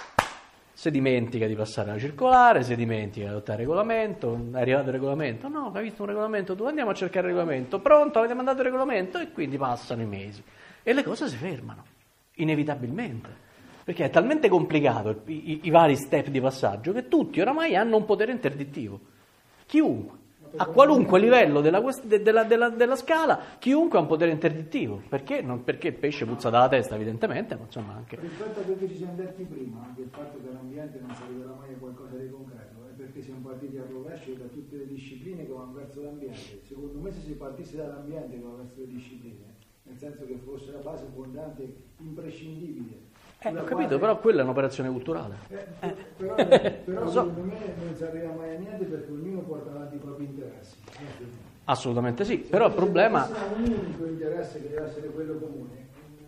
si dimentica di passare la circolare, si dimentica di adottare il regolamento, è arrivato il regolamento, no, hai visto un regolamento, tu andiamo a cercare il regolamento, pronto, avete mandato il regolamento e quindi passano i mesi e le cose si fermano, inevitabilmente, perché è talmente complicato i, i, i vari step di passaggio che tutti oramai hanno un potere interdittivo, chiunque. A qualunque livello della, della, della, della scala, chiunque ha un potere interdittivo. Perché? Non perché il pesce puzza dalla testa, evidentemente, ma insomma anche. Rispetto a quello che ci siamo detti prima, anche il fatto che l'ambiente non si arriverà mai a qualcosa di concreto, è perché siamo partiti a rovescio da tutte le discipline che vanno verso l'ambiente. Secondo me, se si partisse dall'ambiente che va verso le discipline, nel senso che fosse la base fondante, imprescindibile. Eh, ho capito, quale... però quella è un'operazione culturale. Eh, eh. Però, però so. secondo me non si arriva mai a niente perché ognuno porta avanti i propri interessi. Assolutamente sì, però il problema... Se un unico interesse che deve essere quello comune.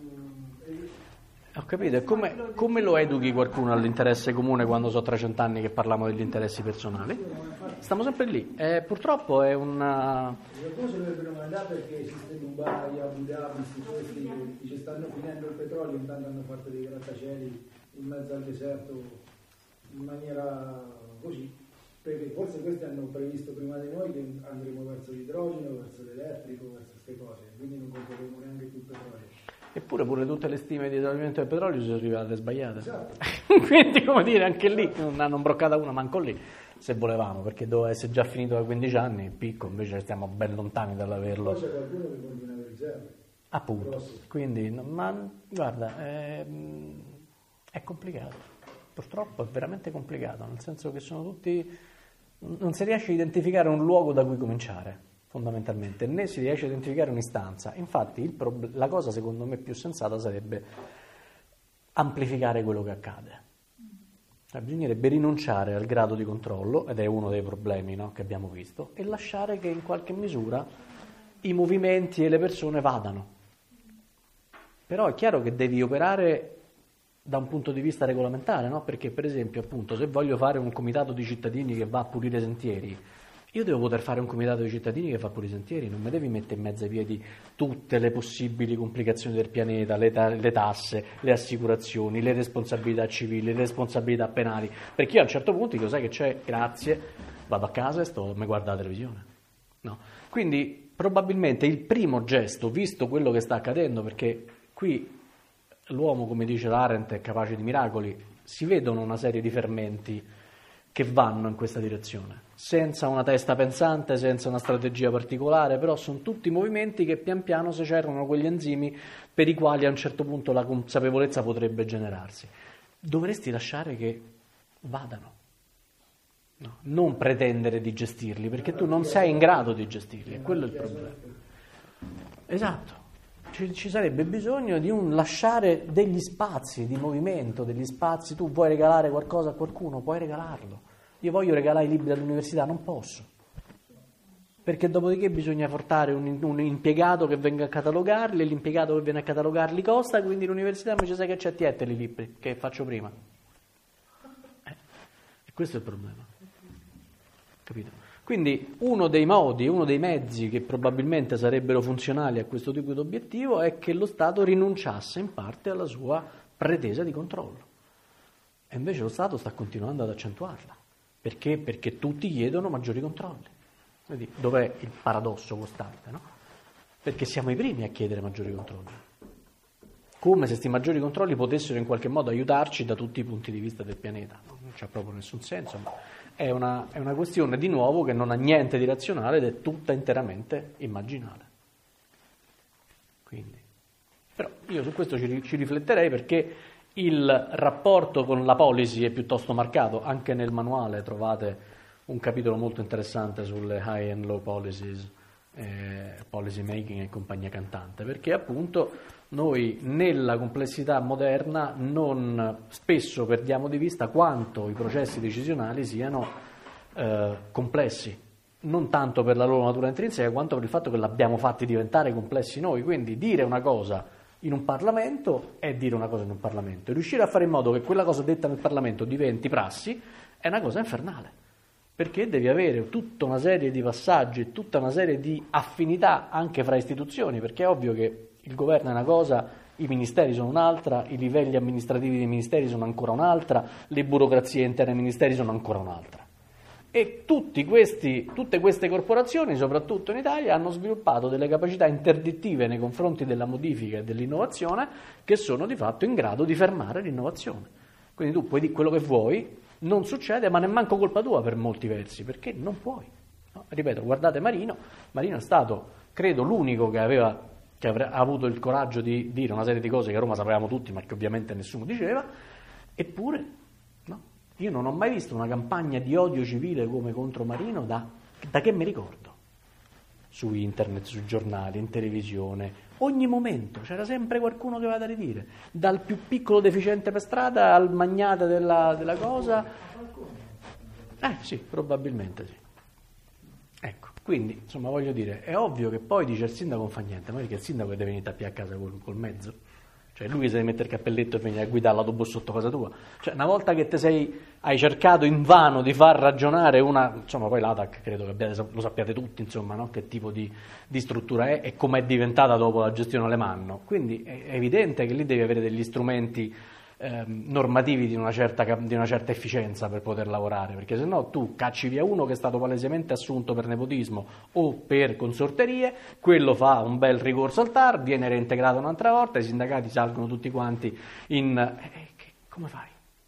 Ho capito, e come, come lo educhi qualcuno all'interesse comune quando so trecento anni che parliamo degli interessi personali? Stiamo sempre lì, e purtroppo è una... Qualcuno se dovrebbero mandare perché esiste Dubai, Abu Dhabi, questi che ci stanno finendo il petrolio, intanto hanno fatto dei grattacieli in mezzo al deserto in maniera così, perché forse questi hanno previsto prima di noi che andremo verso l'idrogeno, verso l'elettrico, verso queste cose, quindi non compreremo neanche più petrolio. Eppure pure tutte le stime di esaurimento del petrolio sono arrivate sbagliate. Esatto. Quindi, come dire, anche lì non hanno imbroccata una manco lì, se volevamo, perché doveva essere già finito da quindici anni, il picco, invece stiamo ben lontani dall'averlo. Poi c'è qualcuno che continua a riserve. Appunto, Grossi. quindi, ma guarda, è, è complicato, purtroppo è veramente complicato, nel senso che sono tutti, non si riesce a identificare un luogo da cui cominciare. Fondamentalmente, né si riesce a identificare un'istanza. Infatti il prob- la cosa secondo me più sensata sarebbe amplificare quello che accade. Cioè, bisognerebbe rinunciare al grado di controllo, ed è uno dei problemi, no, che abbiamo visto, e lasciare che in qualche misura i movimenti e le persone vadano. Però è chiaro che devi operare da un punto di vista regolamentare, no? Perché per esempio, appunto, se voglio fare un comitato di cittadini che va a pulire i sentieri, io devo poter fare un comitato di cittadini che fa pure i sentieri, non mi devi mettere in mezzo ai piedi tutte le possibili complicazioni del pianeta, le, ta- le tasse, le assicurazioni, le responsabilità civili, le responsabilità penali, perché io a un certo punto dico, sai che c'è, grazie, vado a casa e sto, mi guardo la televisione. No. Quindi probabilmente il primo gesto, visto quello che sta accadendo, perché qui l'uomo, come dice l'Arendt, è capace di miracoli, si vedono una serie di fermenti che vanno in questa direzione, senza una testa pensante, senza una strategia particolare, però sono tutti movimenti che pian piano si cercano quegli enzimi per i quali a un certo punto la consapevolezza potrebbe generarsi. Dovresti lasciare che vadano, no? Non pretendere di gestirli, perché tu non sei in grado di gestirli, e quello è il problema. Esatto, ci, ci sarebbe bisogno di un lasciare degli spazi di movimento, degli spazi. Tu vuoi regalare qualcosa a qualcuno, puoi regalarlo. Io voglio regalare i libri all'università, non posso. Perché dopodiché bisogna portare un, un impiegato che venga a catalogarli, e l'impiegato che viene a catalogarli costa, quindi l'università mi dice: sai che c'è, tiette i libri, che faccio prima. Eh, e questo è il problema. Capito? Quindi uno dei modi, uno dei mezzi che probabilmente sarebbero funzionali a questo tipo di obiettivo è che lo Stato rinunciasse in parte alla sua pretesa di controllo. E invece lo Stato sta continuando ad accentuarla. Perché? Perché tutti chiedono maggiori controlli. Vedi, dov'è il paradosso costante, no? Perché siamo i primi a chiedere maggiori controlli. Come se questi maggiori controlli potessero in qualche modo aiutarci da tutti i punti di vista del pianeta. Non c'ha proprio nessun senso, ma è una, è una questione di nuovo che non ha niente di razionale ed è tutta interamente immaginale. Quindi, però io su questo ci, ci rifletterei, perché il rapporto con la policy è piuttosto marcato. Anche nel manuale trovate un capitolo molto interessante sulle high and low policies, eh, policy making e compagnia cantante, perché appunto noi nella complessità moderna non spesso perdiamo di vista quanto i processi decisionali siano eh, complessi, non tanto per la loro natura intrinseca quanto per il fatto che l'abbiamo fatti diventare complessi noi. Quindi dire una cosa in un Parlamento è dire una cosa in un Parlamento, e riuscire a fare in modo che quella cosa detta nel Parlamento diventi prassi è una cosa infernale, perché devi avere tutta una serie di passaggi, tutta una serie di affinità anche fra istituzioni, perché è ovvio che il governo è una cosa, i ministeri sono un'altra, i livelli amministrativi dei ministeri sono ancora un'altra, le burocrazie interne ai ministeri sono ancora un'altra. E tutti questi, tutte queste corporazioni, soprattutto in Italia, hanno sviluppato delle capacità interdittive nei confronti della modifica e dell'innovazione che sono di fatto in grado di fermare l'innovazione. Quindi tu puoi dire quello che vuoi, non succede, ma nemmanco colpa tua per molti versi, perché non puoi. No? Ripeto, guardate Marino, Marino è stato, credo, l'unico che aveva che ha avuto il coraggio di dire una serie di cose che a Roma sapevamo tutti, ma che ovviamente nessuno diceva, eppure no? Io non ho mai visto una campagna di odio civile come contro Marino da, da che mi ricordo. Su internet, sui giornali, in televisione, ogni momento c'era sempre qualcuno che aveva da ridire, dal più piccolo deficiente per strada al magnate della, della cosa. Eh sì, probabilmente sì. Ecco, quindi insomma voglio dire, è ovvio che poi dice il sindaco non fa niente, ma perché il sindaco deve venire a te a casa col, col mezzo? Cioè lui che si deve mettere il cappelletto e venire a guidare l'autobus sotto casa tua. Cioè una volta che te sei, hai cercato invano di far ragionare una, insomma poi l'A T A C credo che abbiate, lo sappiate tutti, insomma, no? Che tipo di, di struttura è e come è diventata dopo la gestione Alemanno. Quindi è, è evidente che lì devi avere degli strumenti eh, normativi di una, certa, di una certa efficienza per poter lavorare, perché se no tu cacci via uno che è stato palesemente assunto per nepotismo o per consorterie, quello fa un bel ricorso al T A R, viene reintegrato un'altra volta, i sindacati salgono tutti quanti in... Eh, che, come fai?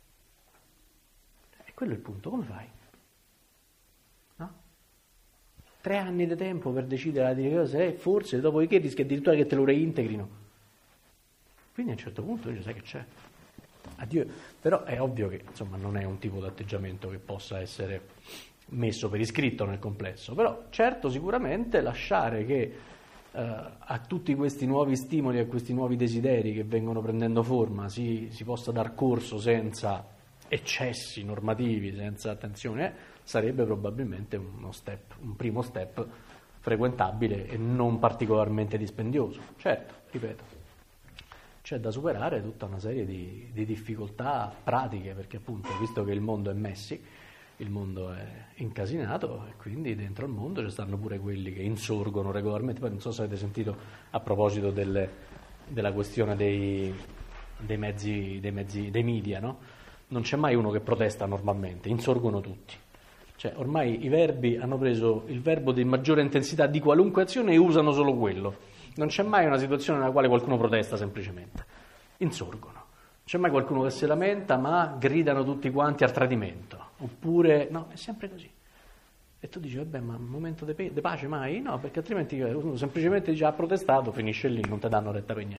E quello è il punto, come fai? No? Tre anni di tempo per decidere di cosa è, forse dopodiché rischi addirittura che te lo reintegrino. Quindi a un certo punto dici, sai che c'è? Addio. Però è ovvio che insomma non è un tipo di atteggiamento che possa essere messo per iscritto nel complesso, però certo sicuramente lasciare che eh, a tutti questi nuovi stimoli, a questi nuovi desideri che vengono prendendo forma si, si possa dar corso senza eccessi normativi, senza attenzione, eh, sarebbe probabilmente uno step, un primo step frequentabile e non particolarmente dispendioso. Certo, ripeto, c'è da superare tutta una serie di, di difficoltà pratiche, perché appunto, visto che il mondo è messi, il mondo è incasinato e quindi dentro il mondo ci stanno pure quelli che insorgono regolarmente. Poi non so se avete sentito a proposito delle, della questione dei, dei mezzi, dei mezzi, dei media, no? Non c'è mai uno che protesta normalmente, insorgono tutti. Cioè ormai i verbi hanno preso il verbo di maggiore intensità di qualunque azione e usano solo quello. Non c'è mai una situazione nella quale qualcuno protesta semplicemente, insorgono. Non c'è mai qualcuno che si lamenta, ma gridano tutti quanti al tradimento. Oppure, no, è sempre così. E tu dici, vabbè, ma un momento di pe- pace mai? No, perché altrimenti uno semplicemente dice ha protestato, finisce lì, non ti danno retta per niente.